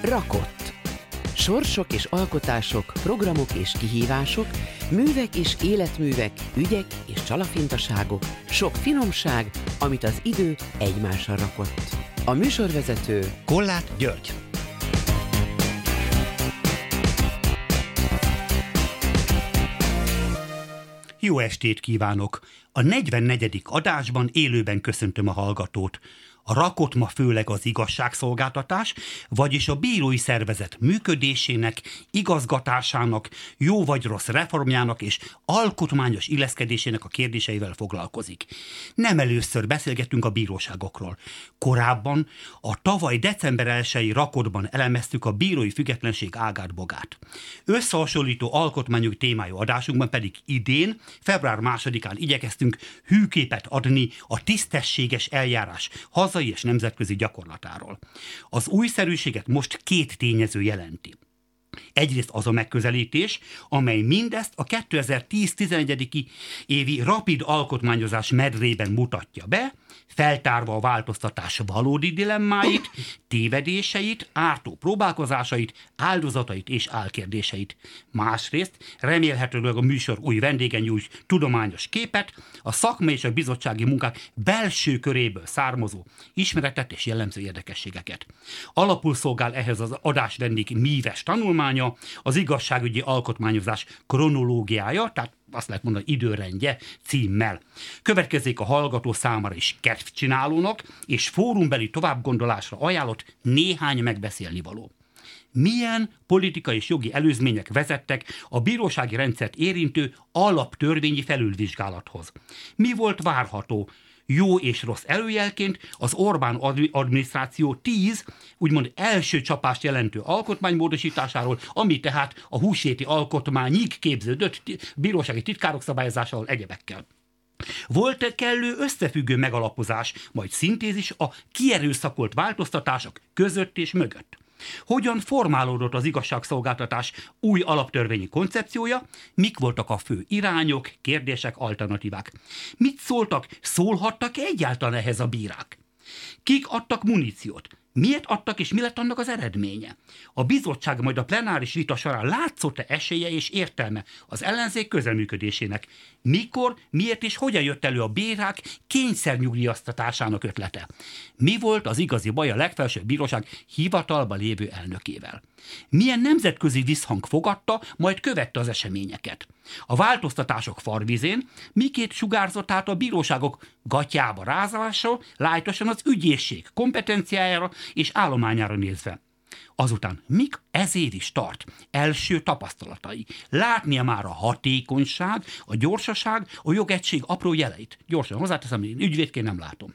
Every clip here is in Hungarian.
Rakott. Sorsok és alkotások, programok és kihívások, művek és életművek, ügyek és csalafintaságok, sok finomság, amit az idő egymásra rakott. A műsorvezető Kollát György. Jó estét kívánok! A 44. adásban élőben köszöntöm a hallgatót. A rakott ma főleg az igazságszolgáltatás, vagyis a bírói szervezet működésének, igazgatásának, jó vagy rossz reformjának és alkotmányos illeszkedésének a kérdéseivel foglalkozik. Nem először beszélgettünk a bíróságokról. Korábban a tavaly december 1-i rakottban elemeztük a bírói függetlenség ágát-bogát. Összehasonlító alkotmányos témájú adásunkban pedig idén, február 2-án igyekeztünk hűképet adni a tisztességes eljárás hazai és nemzetközi gyakorlatáról. Az újszerűséget most két tényező jelenti. Egyrészt az a megközelítés, amely mindezt a 2010-11. Évi rapid alkotmányozás medrében mutatja be, feltárva a változtatás valódi dilemmáit, tévedéseit, ártó próbálkozásait, áldozatait és álkérdéseit. Másrészt remélhetőleg a műsor új vendégen nyújt tudományos képet, a szakmai és a bizottsági munkák belső köréből származó ismeretet és jellemző érdekességeket. Alapul szolgál ehhez az adásvendég míves tanulmánya, az igazságügyi alkotmányozás kronológiája, tehát azt lehet mondani, időrendje címmel. Következzék a hallgató számára is kedvcsinálónak és fórumbeli továbbgondolásra ajánlott néhány megbeszélnivaló. Milyen politikai és jogi előzmények vezettek a bírósági rendszert érintő alaptörvényi felülvizsgálathoz? Mi volt várható? Jó és rossz előjelként az Orbán adminisztráció 10 úgymond első csapást jelentő alkotmánymódosításáról, ami tehát a húsvéti alkotmányig képződött bírósági titkárok szabályozásával egyebekkel. Volt kellő összefüggő megalapozás, majd szintézis a kierőszakolt változtatások között és mögött? Hogyan formálódott az igazságszolgáltatás új alaptörvényi koncepciója, mik voltak a fő irányok, kérdések, alternatívák? Mit szólhattak egyáltalán ehhez a bírák? Kik adtak muníciót? Miért adtak és mi lett annak az eredménye? A bizottság majd a plenáris vita során látszott-e esélye és értelme az ellenzék közelműködésének? Mikor, miért és hogyan jött elő a bírák kényszernyugdíjaztatásának ötlete? Mi volt az igazi baj a legfelsőbb bíróság hivatalban lévő elnökével? Milyen nemzetközi visszhang fogadta, majd követte az eseményeket? A változtatások farvizén miként sugárzott át a bíróságok gatyába rázása, lájtosan az ügyészség kompetenciájára és állományára nézve? Azután mik ez év is tart első tapasztalatai? Látnia már a hatékonyság, a gyorsaság, a jogegység apró jeleit. Gyorsan hozzáteszem, én ügyvédként nem látom.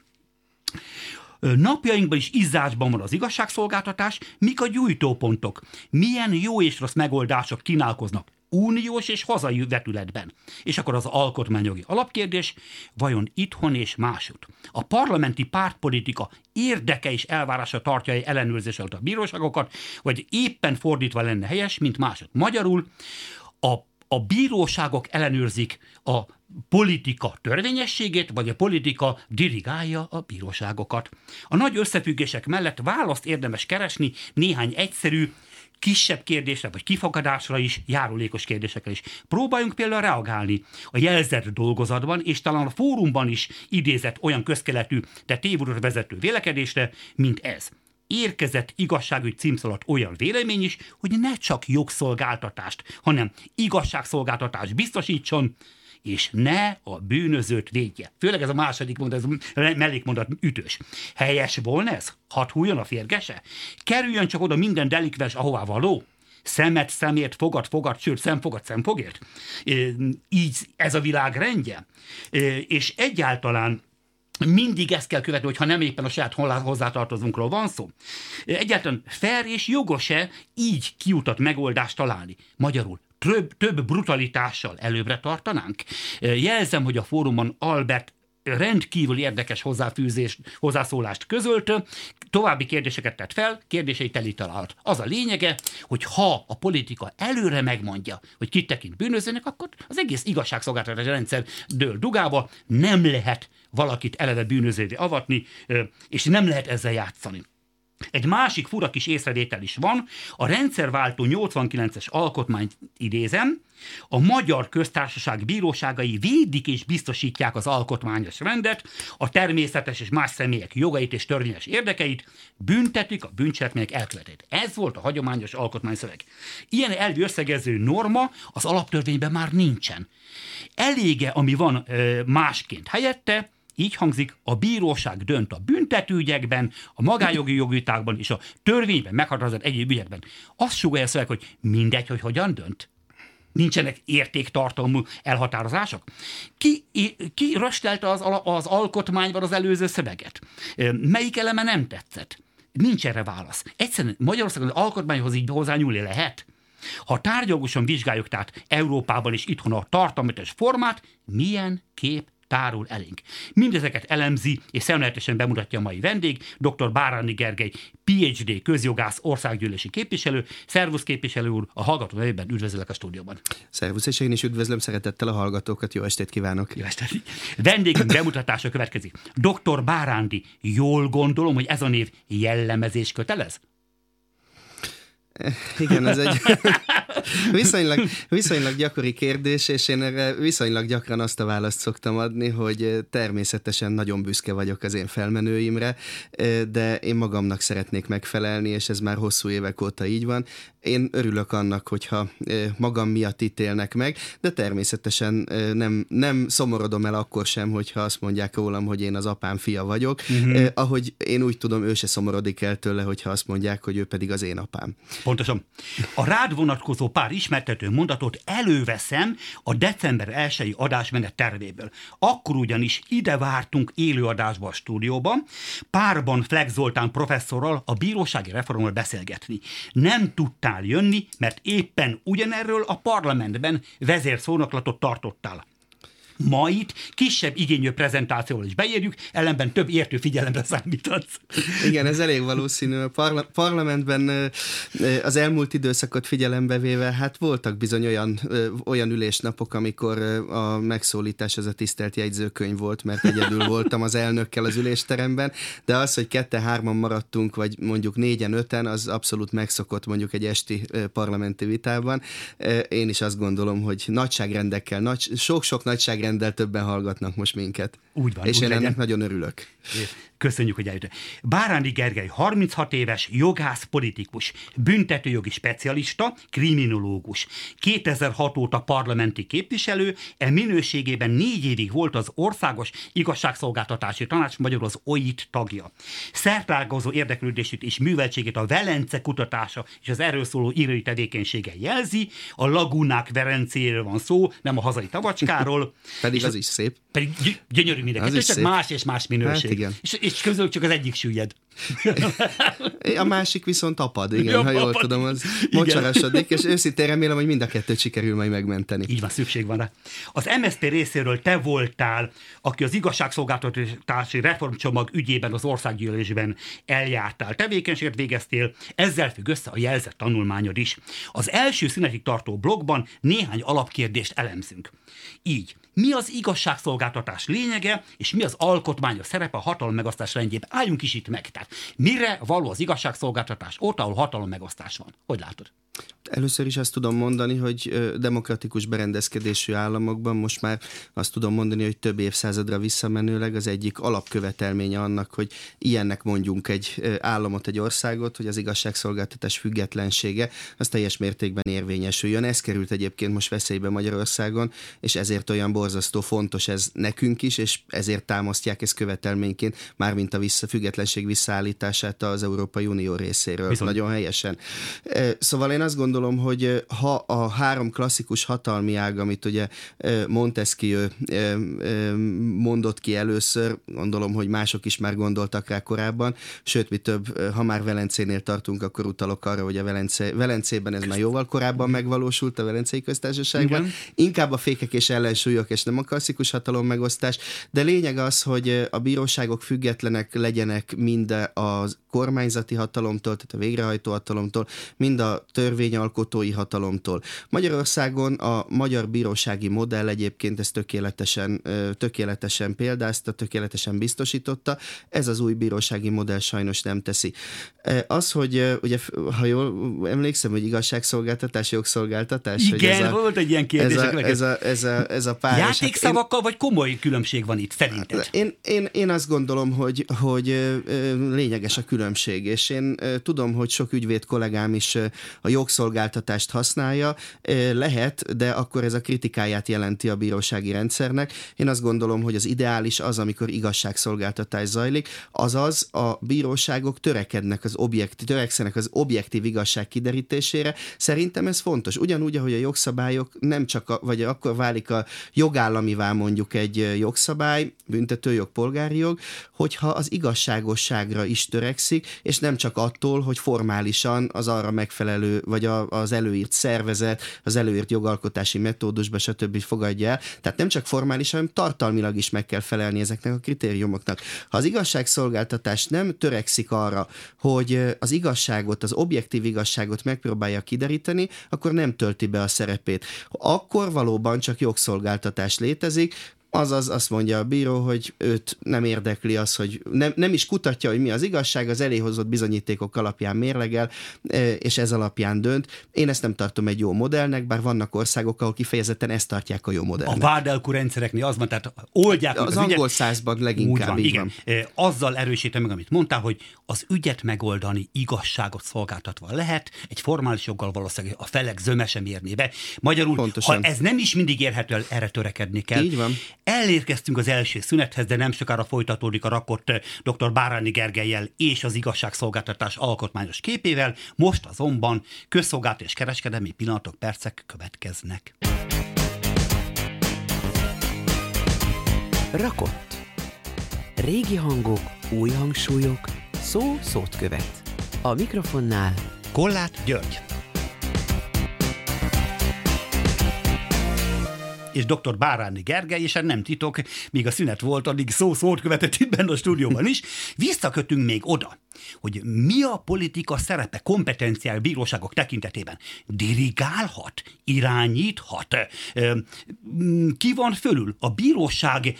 Napjainkban is izzásban van az igazságszolgáltatás, mik a gyújtópontok, milyen jó és rossz megoldások kínálkoznak uniós és hazai vetületben. És akkor az alkotmányjogi alapkérdés, vajon itthon és másutt a parlamenti pártpolitika érdeke és elvárása tartja ellenőrzés alatt a bíróságokat, vagy éppen fordítva lenne helyes, mint másutt? Magyarul a bíróságok ellenőrzik a politika törvényességét, vagy a politika dirigálja a bíróságokat. A nagy összefüggések mellett választ érdemes keresni néhány egyszerű, kisebb kérdésre, vagy kifogadásra is, járulékos kérdésekre is. Próbáljunk például reagálni a jelzett dolgozatban, és talán a fórumban is idézett olyan közkeletű, de tévúrra vezető vélekedésre, mint ez. Érkezett igazságügy címszó alatt olyan vélemény is, hogy ne csak jogszolgáltatást, hanem igazságszolgáltatást biztosítson, és ne a bűnözőt védje. Főleg ez a második mondat, ez mellékmondat ütős. Helyes volna ez? Hadd hújjon a férgese? Kerüljön csak oda minden delikvens, ahová való? Szemet szemért, fogad, sőt, szemfogad szemfogért? Így ez a világ rendje? És egyáltalán mindig ezt kell követni, hogyha nem éppen a saját hozzátartozónkról van szó. Egyáltalán fair és jogos-e így kiutat megoldást találni? Magyarul több brutalitással előbbre tartanánk? Jelzem, hogy a fórumon Albert rendkívül érdekes hozzászólást közölt, további kérdéseket tett fel, kérdései teli találat. Az a lényege, hogy ha a politika előre megmondja, hogy kit tekint bűnözőnek, akkor az egész igazságszolgáltatási rendszer dől dugába, nem lehet valakit eleve bűnözővé avatni, és nem lehet ezzel játszani. Egy másik fura kis észrevétel is van, a rendszerváltó 89-es alkotmányt idézem, a Magyar Köztársaság bíróságai védik és biztosítják az alkotmányos rendet, a természetes és más személyek jogait és törvényes érdekeit, büntetik a bűncselekmények elkövetőit. Ez volt a hagyományos alkotmányszöveg. Ilyen elvi összegező norma az alaptörvényben már nincsen. Elége, ami van másként helyette, így hangzik, a bíróság dönt a büntetőügyekben, a magánjogi jogvitákban és a törvényben meghatározott egyéb ügyekben. Azt sugallja a szöveg, hogy mindegy, hogy hogyan dönt. Nincsenek értéktartalmú elhatározások? Ki röstelte az alkotmányban az előző szöveget? Melyik eleme nem tetszett? Nincs erre válasz. Egyszerűen Magyarországon az alkotmányhoz így hozzányúlni lehet. Ha tárgyalagosan vizsgáljuk tehát Európában és itthon a tartalmatos formát, milyen kép tárul elénk. Mindezeket elemzi és szemléletesen bemutatja a mai vendég, dr. Bárándi Gergely, PhD közjogász, országgyűlési képviselő. Szervusz képviselő úr, a hallgató nevében üdvözöllek a stúdióban. Szervusz, és én is üdvözlöm szeretettel a hallgatókat, jó estét kívánok. Jó estét. Vendégünk bemutatása következik. Dr. Bárándi, jól gondolom, hogy ez a név jellemezés kötelez? Igen, ez egy viszonylag gyakori kérdés, és én erre viszonylag gyakran azt a választ szoktam adni, hogy természetesen nagyon büszke vagyok az én felmenőimre, de én magamnak szeretnék megfelelni, és ez már hosszú évek óta így van. Én örülök annak, hogyha magam miatt ítélnek meg, de természetesen nem szomorodom el akkor sem, hogyha azt mondják rólam, hogy én az apám fia vagyok. Ahogy én úgy tudom, ő se szomorodik el tőle, hogyha azt mondják, hogy ő pedig az én apám. Pontosan. A rád vonatkozó pár ismertető mondatot előveszem a december 1-i adásmenet tervéből. Akkor ugyanis ide vártunk élőadásba a stúdióban, párban Fleck Zoltán professzorral a bírósági reformról beszélgetni. Nem tudtál jönni, mert éppen ugyanerről a parlamentben vezérszónoklatot tartottál. Ma itt kisebb igényű prezentációval is beérjük, ellenben több értő figyelemre számítatsz. Igen, ez elég valószínű. A parlamentben az elmúlt időszakot figyelembe véve, hát voltak bizony olyan ülésnapok, amikor a megszólítás az a tisztelt jegyzőkönyv volt, mert egyedül voltam az elnökkel az ülésteremben, de az, hogy 2-3-an maradtunk, vagy mondjuk 4-5-en, az abszolút megszokott mondjuk egy esti parlamenti vitában. Én is azt gondolom, hogy nagyságrendekkel, sok-sok nagyságrenddel többen hallgatnak most minket. Úgy van, és úgy én legyen. ennek nagyon örülök. Köszönjük, hogy eljöttél. Bárándi Gergely 36 éves, jogász, politikus, büntetőjogi specialista, kriminológus. 2006 óta parlamenti képviselő, minőségében 4 évig volt az Országos Igazságszolgáltatási Tanács, magyarul az OIT tagja. Szertágazó érdeklődését és műveltségét a Velence kutatása és az erről szóló írói tevékenysége jelzi. A Lagúnák Verencéről van szó, nem a hazai tavacskáról. Pedig az is szép. Pedig gyönyörű mindenki, csak szép. Más és más minőség. Hát igen. És közülük csak az egyik süllyed. A másik viszont apad, igen, ha jól tudom, az mocsarasodik, és őszintén remélem, hogy mind a kettőt sikerül majd megmenteni. Így van, szükség van rá. Az MSZP részéről te voltál, aki az igazságszolgáltatási reformcsomag ügyében az országgyűlésben eljártál, tevékenységet végeztél, ezzel függ össze a jelzett tanulmányod is. Az első szünetig tartó blogban néhány alapkérdést elemzünk. Így, mi az igazságszolgáltatás lényege, és mi az alkotmányos szerepe a hatalommegosztás rendjében? Álljunk is itt meg. Tehát mire való az igazságszolgáltatás ott, ahol hatalommegosztás van? Hogy látod? Először is azt tudom mondani, hogy demokratikus berendezkedésű államokban most már azt tudom mondani, hogy több évszázadra visszamenőleg az egyik alapkövetelménye annak, hogy ilyennek mondjunk egy államot, egy országot, hogy az igazságszolgáltatás függetlensége az teljes mértékben érvényesüljön. Ez került egyébként most veszélybe Magyarországon, és ezért olyan borzasztó fontos ez nekünk is, és ezért támasztják ezt követelményként, mármint a függetlenség visszaállítását az Európai Unió részéről. Viszont. Nagyon helyesen. Szóval én azt gondolom, hogy ha a 3 klasszikus hatalmi ág, amit ugye Montesquieu mondott ki először, gondolom, hogy mások is már gondoltak rá korábban, sőt, mi több, ha már Velencénél tartunk, akkor utalok arra, hogy a Velencében ez már jóval korábban megvalósult a Velencei Köztársaságban. Igen. Inkább a fékek és ellensúlyok, és nem a klasszikus hatalom megosztás, de lényeg az, hogy a bíróságok függetlenek legyenek mind a kormányzati hatalomtól, tehát a végrehajtó hatalomtól, mind a törvényalkotó törvényalkotói hatalomtól. Magyarországon a magyar bírósági modell egyébként ezt tökéletesen példázta, tökéletesen biztosította, ez az új bírósági modell sajnos nem teszi. Az, hogy ugye, ha jól emlékszem, hogy igazságszolgáltatás, jogszolgáltatás. Igen, volt egy ilyen kérdés. Ez a pár. Játékszavakkal vagy komoly különbség van itt szerinted? Én azt gondolom, hogy lényeges a különbség, és én tudom, hogy sok ügyvéd kollégám is a jogszolgáltatást használja, lehet, de akkor ez a kritikáját jelenti a bírósági rendszernek. Én azt gondolom, hogy az ideális az, amikor igazságszolgáltatás zajlik, azaz a bíróságok törekszenek az objektív igazság kiderítésére. Szerintem ez fontos. Ugyanúgy, ahogy a jogszabályok nem csak, vagy akkor válik a jogállamivá mondjuk egy jogszabály, büntetőjog, polgári jog, hogyha az igazságosságra is törekszik, és nem csak attól, hogy formálisan az arra megfelelő, vagy az előírt szervezet, az előírt jogalkotási metódusba, stb. Fogadja el. Tehát nem csak formálisan, hanem tartalmilag is meg kell felelni ezeknek a kritériumoknak. Ha az igazságszolgáltatás nem törekszik arra, hogy az igazságot, az objektív igazságot megpróbálja kideríteni, akkor nem tölti be a szerepét. Akkor valóban csak jogszolgáltatás létezik, azaz azt mondja a bíró, hogy őt nem érdekli az, hogy nem is kutatja, hogy mi az igazság, az eléhozott bizonyítékok alapján mérlegel, és ez alapján dönt. Én ezt nem tartom egy jó modellnek, bár vannak országok, ahol kifejezetten ezt tartják a jó modellnek. A vádelkú rendszereknél az van, tehát oldják az angol százban leginkább van, így igen. Van. Azzal erősítem meg, amit mondtál, hogy az ügyet megoldani igazságot szolgáltatva lehet, egy formális joggal valószínűleg a felek zöme sem érné be. Magyarul, pontosan. Ha ez nem is mindig érhető el, erre törekedni kell. Így van. Elérkeztünk az első szünethez, de nem sokára folytatódik a rakott dr. Bárányi Gergellyel és az igazságszolgáltatás alkotmányos képével, most azonban közszolgálati és kereskedelmi pillanatok, percek következnek. Rakott. Régi hangok, új hangsúlyok, szó szót követ. A mikrofonnál Kollát György. És dr. Bárányi Gergely, és nem titok, míg a szünet volt, addig szó-szót követett itt benne a stúdióban is. Visszakötünk még oda, hogy mi a politika szerepe kompetenciál bíróságok tekintetében. Dirigálhat, irányíthat, ki van fölül? A bíróság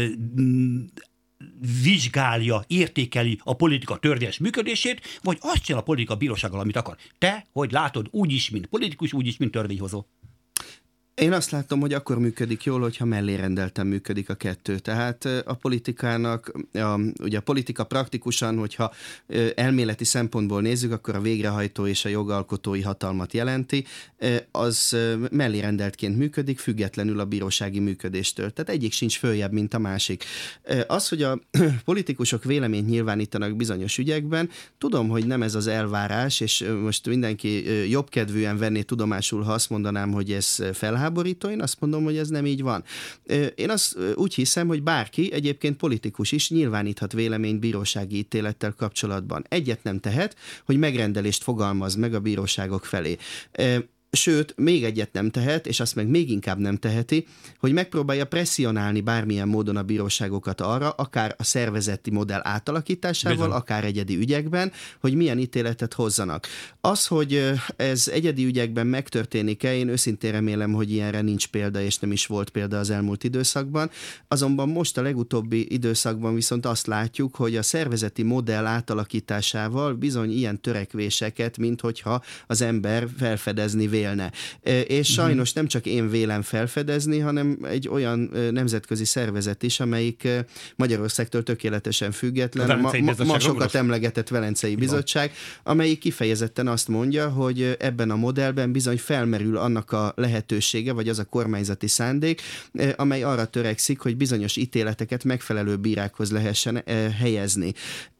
vizsgálja, értékeli a politika törvényes működését, vagy azt csinál a politika bírósággal, amit akar. Te, hogy látod, úgyis, mint politikus, úgyis, mint törvényhozó. Én azt látom, hogy akkor működik jól, hogyha mellérendelten működik a kettő. Tehát a politikának, ugye a politika praktikusan, hogyha elméleti szempontból nézzük, akkor a végrehajtó és a jogalkotói hatalmat jelenti, az mellérendeltként működik, függetlenül a bírósági működéstől. Tehát egyik sincs följebb, mint a másik. Az, hogy a politikusok véleményt nyilvánítanak bizonyos ügyekben, tudom, hogy nem ez az elvárás, és most mindenki jobbkedvűen venné tudomásul, ha azt mondanám, hogy ez felháborító, én azt mondom, hogy ez nem így van. Én azt úgy hiszem, hogy bárki, egyébként politikus is nyilváníthat véleményt bírósági ítélettel kapcsolatban. Egyet nem tehet, hogy megrendelést fogalmaz meg a bíróságok felé. Sőt, még egyet nem tehet, és azt meg még inkább nem teheti, hogy megpróbálja presszionálni bármilyen módon a bíróságokat arra, akár a szervezeti modell átalakításával, bizony, akár egyedi ügyekben, hogy milyen ítéletet hozzanak. Az, hogy ez egyedi ügyekben megtörténik-e, én őszintén remélem, hogy ilyenre nincs példa, és nem is volt példa az elmúlt időszakban. Azonban most a legutóbbi időszakban viszont azt látjuk, hogy a szervezeti modell átalakításával bizony ilyen törekvéseket, mint hogyha az ember felfedezni vélne. És sajnos nem csak én vélem felfedezni, hanem egy olyan nemzetközi szervezet is, amelyik Magyarországtól tökéletesen független, ma sokat emlegetett Velencei Bizottság, amelyik kifejezetten azt mondja, hogy ebben a modellben bizony felmerül annak a lehetősége, vagy az a kormányzati szándék, amely arra törekszik, hogy bizonyos ítéleteket megfelelő bírákhoz lehessen helyezni.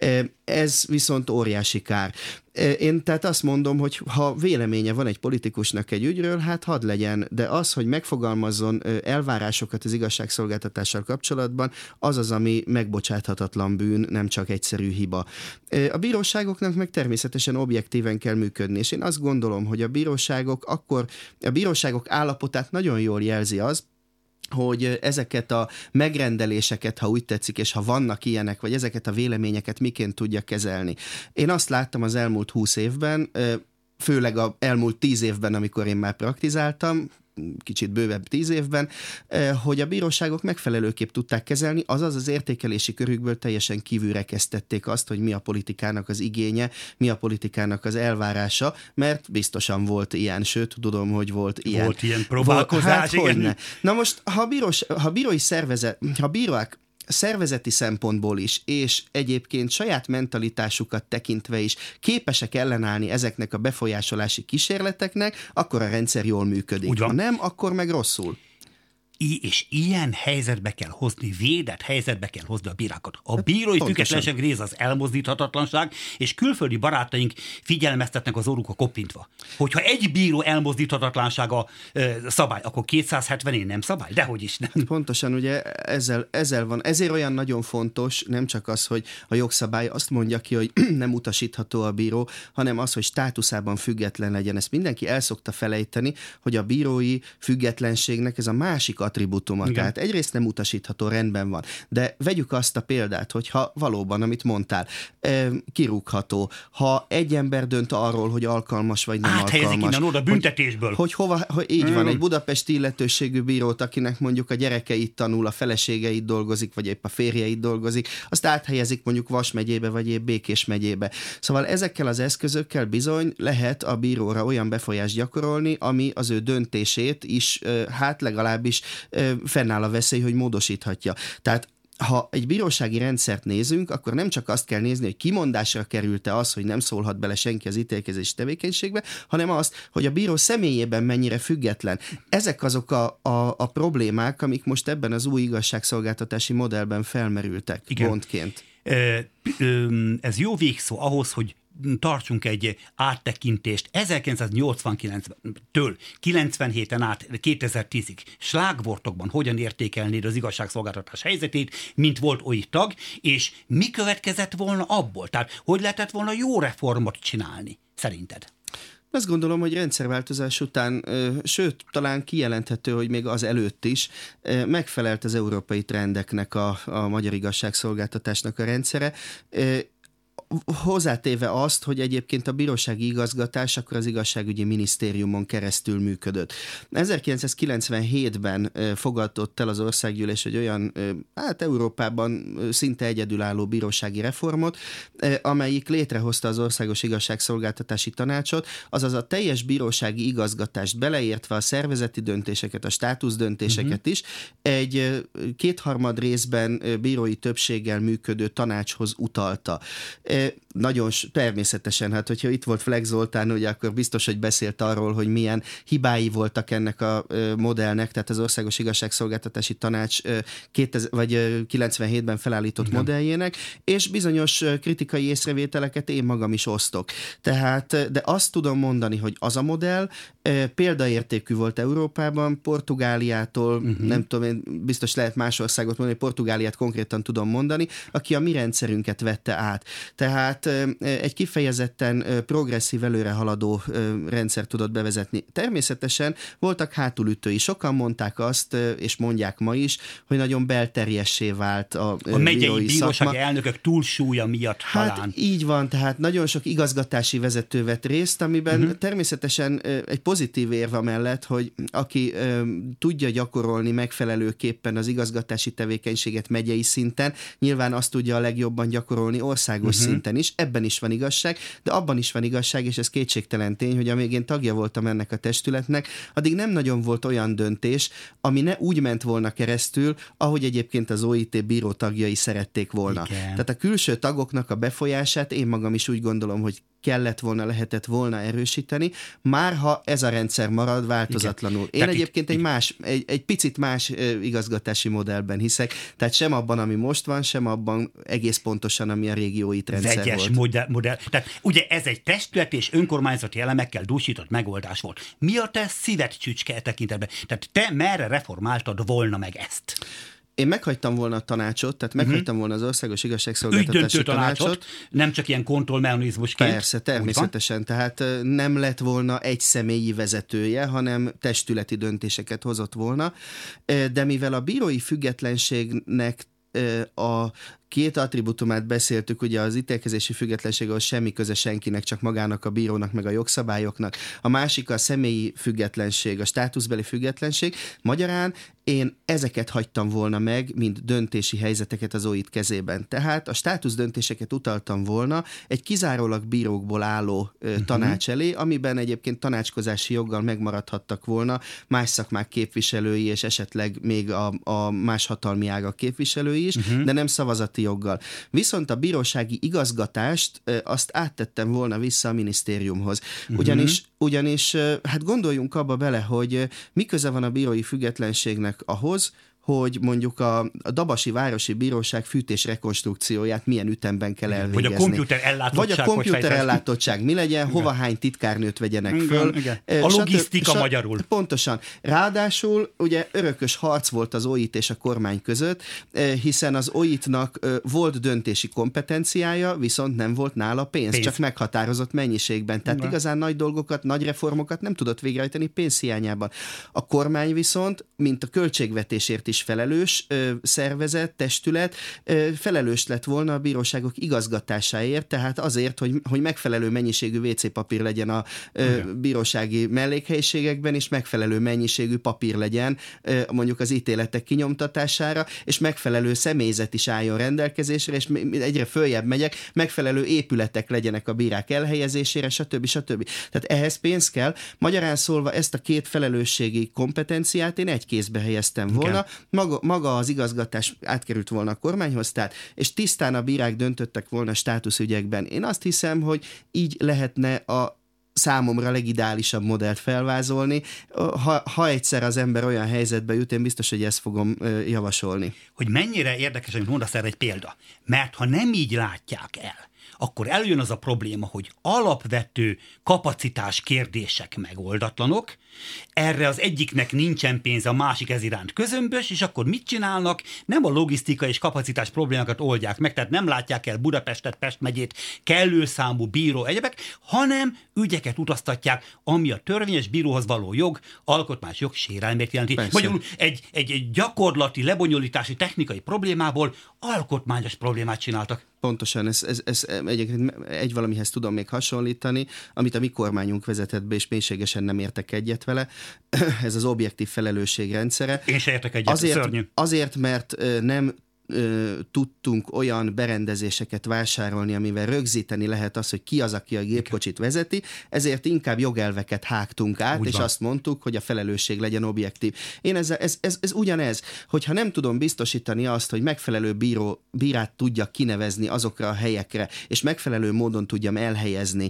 Ez viszont óriási kár. Én tehát azt mondom, hogy ha véleménye van egy politikusnak egy ügyről, hát hadd legyen, de az, hogy megfogalmazzon elvárásokat az igazságszolgáltatással kapcsolatban, az az, ami megbocsáthatatlan bűn, nem csak egyszerű hiba. A bíróságoknak meg természetesen objektíven kell működni, és én azt gondolom, hogy a bíróságok állapotát nagyon jól jelzi az, hogy ezeket a megrendeléseket, ha úgy tetszik, és ha vannak ilyenek, vagy ezeket a véleményeket miként tudja kezelni. Én azt láttam az elmúlt 20 évben, főleg az elmúlt 10 évben, amikor én már praktizáltam, kicsit bővebb 10 évben, hogy a bíróságok megfelelőképp tudták kezelni, azaz az értékelési körükből teljesen kívülrekeztették azt, hogy mi a politikának az igénye, mi a politikának az elvárása, mert biztosan volt ilyen, sőt, tudom, hogy volt ilyen. Volt ilyen próbálkozás, igen. Na most, ha a bírók szervezeti szempontból is, és egyébként saját mentalitásukat tekintve is képesek ellenállni ezeknek a befolyásolási kísérleteknek, akkor a rendszer jól működik. Ha nem, akkor meg rosszul. És ilyen helyzetbe kell hozni, védett helyzetbe kell hozni a bírákat. A bírói függetlenség rész az elmozdíthatatlanság, és külföldi barátaink figyelmeztetnek az orrukra koppintva. Hogyha egy bíró elmozdíthatatlansága szabály, akkor 270 nem szabály? Dehogy is nem. Pontosan, ugye ezzel van. Ezért olyan nagyon fontos, nem csak az, hogy a jogszabály azt mondja ki, hogy nem utasítható a bíró, hanem az, hogy státuszában független legyen. Ezt mindenki el szokta felejteni, hogy a bírói függetlenségnek ez a másik attribútuma. Tehát egyrészt nem utasítható, rendben van. De vegyük azt a példát, hogyha valóban, amit mondtál, kirúgható, ha egy ember dönt arról, hogy alkalmas vagy nem alkalmas. Innen oda büntetésből. Hogy így van, egy budapesti illetőségű bírót, akinek mondjuk a gyereke itt tanul, a felesége itt dolgozik, vagy épp a férje itt dolgozik, azt áthelyezik mondjuk Vas megyébe, vagy épp Békés megyébe. Szóval ezekkel az eszközökkel bizony lehet a bíróra olyan befolyást gyakorolni, ami az ő döntését is, hát legalábbis fennáll a veszély, hogy módosíthatja. Tehát ha egy bírósági rendszert nézünk, akkor nem csak azt kell nézni, hogy kimondásra került-e az, hogy nem szólhat bele senki az ítélkezés tevékenységbe, hanem azt, hogy a bíró személyében mennyire független. Ezek azok a problémák, amik most ebben az új igazságszolgáltatási modellben felmerültek gondként. Ez jó végszó ahhoz, hogy tartsunk egy áttekintést 1989-től 97-en át 2010-ig slágvortokban hogyan értékelnéd az igazságszolgáltatás helyzetét, mint volt oly tag, és mi következett volna abból? Tehát hogy lehetett volna jó reformot csinálni, szerinted? Azt gondolom, hogy rendszerváltozás után, sőt, talán kijelenthető, hogy még az előtt is megfelelt az európai trendeknek a magyar igazságszolgáltatásnak a rendszere, hozzátéve azt, hogy egyébként a bírósági igazgatás akkor az igazságügyi minisztériumon keresztül működött. 1997-ben fogadott el az országgyűlés egy olyan, hát Európában szinte egyedülálló bírósági reformot, amelyik létrehozta az Országos Igazságszolgáltatási Tanácsot, azaz a teljes bírósági igazgatást beleértve a szervezeti döntéseket, a státuszdöntéseket is egy 2/3 részben bírói többséggel működő tanácshoz utalta. Nagyon természetesen, hát hogyha itt volt Flex Zoltán, ugye akkor biztos, hogy beszélt arról, hogy milyen hibái voltak ennek a modellnek, tehát az Országos Igazságszolgáltatási Tanács 97-ben felállított modelljének, és bizonyos kritikai észrevételeket én magam is osztok. Tehát, de azt tudom mondani, hogy az a modell példaértékű volt Európában, Portugáliától, nem tudom, én biztos lehet más országot mondani, Portugáliát konkrétan tudom mondani, aki a mi rendszerünket vette át. Tehát egy kifejezetten progresszív, előrehaladó rendszer tudott bevezetni. Természetesen voltak hátulütői. Sokan mondták azt, és mondják ma is, hogy nagyon belterjessé vált a megyei bírósági elnökök túlsúlya miatt talán. Hát így van, tehát nagyon sok igazgatási vezető vett részt, amiben természetesen egy pozitív érv mellett, hogy aki tudja gyakorolni megfelelőképpen az igazgatási tevékenységet megyei szinten, nyilván azt tudja a legjobban gyakorolni országos szinten is. Ebben is van igazság, de abban is van igazság, és ez kétségtelen tény, hogy amíg én tagja voltam ennek a testületnek, addig nem nagyon volt olyan döntés, ami ne úgy ment volna keresztül, ahogy egyébként az OIT bíró tagjai szerették volna. Igen. Tehát a külső tagoknak a befolyását én magam is úgy gondolom, hogy kellett volna, lehetett volna erősíteni, már ha ez a rendszer marad változatlanul. Igen. Én egyébként egy picit más igazgatási modellben hiszek, tehát sem abban, ami most van, sem abban egész pontosan, ami a régi OIT rendszer vegyes volt. Modell. Tehát ugye ez egy testület és önkormányzati elemekkel dúsított megoldás volt. Mi a te szíved csücske tekintetben? Tehát te merre reformáltad volna meg ezt? Én meghagytam volna a tanácsot, tehát meghagytam volna az Országos Igazságszolgáltatási Tanácsot. Nem csak ilyen kontrollmechanizmusként. Persze, természetesen. Tehát nem lett volna egy személyi vezetője, hanem testületi döntéseket hozott volna. De mivel a bírói függetlenségnek a két attribútumát beszéltük, ugye az ítélkezési függetlenség, ahol semmi köze senkinek, csak magának a bírónak, meg a jogszabályoknak. A másik a személyi függetlenség, a státuszbeli függetlenség. Magyarán én ezeket hagytam volna meg, mint döntési helyzeteket az OIT kezében. Tehát a státuszdöntéseket utaltam volna egy kizárólag bírókból álló tanács elé, amiben egyébként tanácskozási joggal megmaradhattak volna más szakmák képviselői, és esetleg még a más hatalmi ágak képviselői is, de nem szavazati joggal. Viszont a bírósági igazgatást azt áttettem volna vissza a minisztériumhoz. Ugyanis hát gondoljunk abba bele, hogy mi köze van a bírói függetlenségnek ahhoz, hogy mondjuk a Dabasi Városi Bíróság fűtésrekonstrukcióját milyen ütemben kell elvégezni. Vagy a komputer ellátottság mi legyen, hova hány titkárnőt vegyenek föl. A logisztika magyarul. Pontosan. Ráadásul ugye örökös harc volt az OIT és a kormány között, hiszen az OIT-nak volt döntési kompetenciája, viszont nem volt nála pénz. Csak meghatározott mennyiségben. Tehát igazán nagy dolgokat, nagy reformokat nem tudott végrehajtani pénzhiányában. A kormány viszont, mint a költségvetésért is felelős szervezet, testület, felelős lett volna a bíróságok igazgatásáért, tehát azért, hogy megfelelő mennyiségű WC papír legyen a bírósági mellékhelyiségekben, és megfelelő mennyiségű papír legyen mondjuk az ítéletek kinyomtatására, és megfelelő személyzet is álljon rendelkezésre, és egyre följebb megyek, megfelelő épületek legyenek a bírák elhelyezésére, stb. Tehát ehhez pénz kell. Magyarán szólva ezt a két felelősségi kompetenciát én egy kézbe helyeztem volna. Maga az igazgatás átkerült volna a kormányhoz, tehát, és tisztán a bírák döntöttek volna státuszügyekben. Én azt hiszem, hogy így lehetne a számomra legideálisabb modellt felvázolni. Ha egyszer az ember olyan helyzetbe jut, én biztos, hogy ezt fogom javasolni. Hogy mennyire érdekes, amit mondasz, erre egy példa. Mert ha nem így látják el, akkor előjön az a probléma, hogy alapvető kapacitás kérdések megoldatlanok, erre az egyiknek nincsen pénz, a másik ez iránt közömbös, és akkor mit csinálnak? Nem a logisztika és kapacitás problémákat oldják meg, tehát nem látják el Budapestet, Pest megyét, kellő számú bíró, egyebek, hanem ügyeket utaztatják, ami a törvényes bíróhoz való jog, alkotmányos jog sérelmét jelenti. Magyarul egy gyakorlati, lebonyolítási technikai problémából alkotmányos problémát csináltak. Pontosan, ez egyébként egy valamihez tudom még hasonlítani, amit a mi kormányunk vezetett be, és mélységesen nem értek egyet vele. Ez az objektív felelősség rendszere. Én se értek egyet, szörnyű. Azért, mert nem tudtunk olyan berendezéseket vásárolni, amivel rögzíteni lehet azt, hogy ki az, aki a gépkocsit vezeti, ezért inkább jogelveket hágtunk át, úgy és van. Azt mondtuk, hogy a felelősség legyen objektív. Én ez ugyanez, hogyha nem tudom biztosítani azt, hogy megfelelő bírát tudjak kinevezni azokra a helyekre, és megfelelő módon tudjam elhelyezni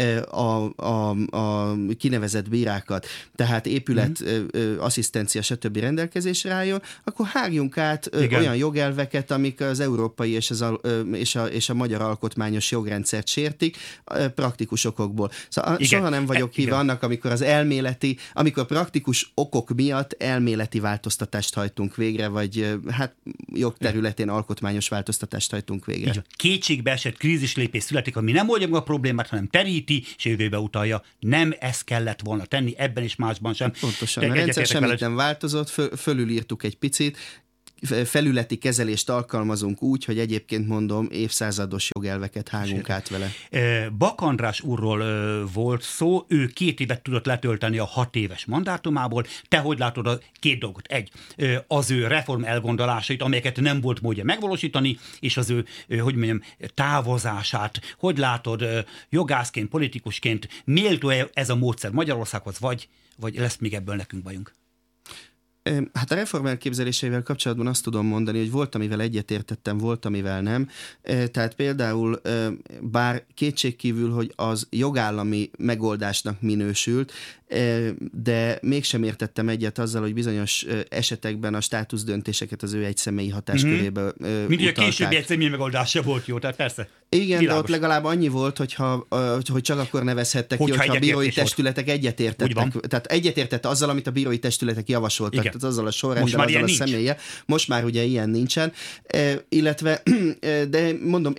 a kinevezett bírákat, tehát épület, asszisztencia, stb. Rendelkezésre álljon, akkor hágjunk át olyan jogelveket, amik az európai és a magyar alkotmányos jogrendszert sértik praktikus okokból. Szóval soha nem vagyok híve annak, amikor praktikus okok miatt elméleti változtatást hajtunk végre, vagy hát jogterületén alkotmányos változtatást hajtunk végre. Kétségbe esett krízislépés születik, ami nem oldja meg a problémát, hanem teríti, és jövőbe utalja. Nem ezt kellett volna tenni, ebben és másban sem. Pontosan, a rendszer semmit nem változott, fölülírtuk egy picit, felületi kezelést alkalmazunk úgy, hogy egyébként mondom, évszázados jogelveket hágunk át vele. Bak András úrról volt szó, ő 2 évet tudott letölteni a 6 éves mandátumából. Te hogy látod a 2 dolgot? Egy, az ő reform elgondolásait, amelyeket nem volt módja megvalósítani, és az ő, távozását. Hogy látod jogászként, politikusként, méltó ez a módszer Magyarországhoz, vagy lesz még ebből nekünk bajunk? Hát a reform elképzeléseivel kapcsolatban azt tudom mondani, hogy volt, amivel egyetértettem, volt, amivel nem. Tehát például, bár kétségkívül, hogy az jogállami megoldásnak minősült, de mégsem értettem egyet azzal, hogy bizonyos esetekben a státuszdöntéseket az ő egyszemélyi hatáskörébe utalták. Mindig a későbbi egyszemélyi megoldása volt jó, tehát persze. Igen, világos. De ott legalább annyi volt, hogy csak akkor nevezhettek ki, hogyha a bírói testületek egyetértettek. Tehát egyetértett azzal, amit a bírói testületek javasoltak, tehát azzal a sorrenddel, azzal a személlyel. Most már ugye ilyen nincsen. Illetve, de mondom, én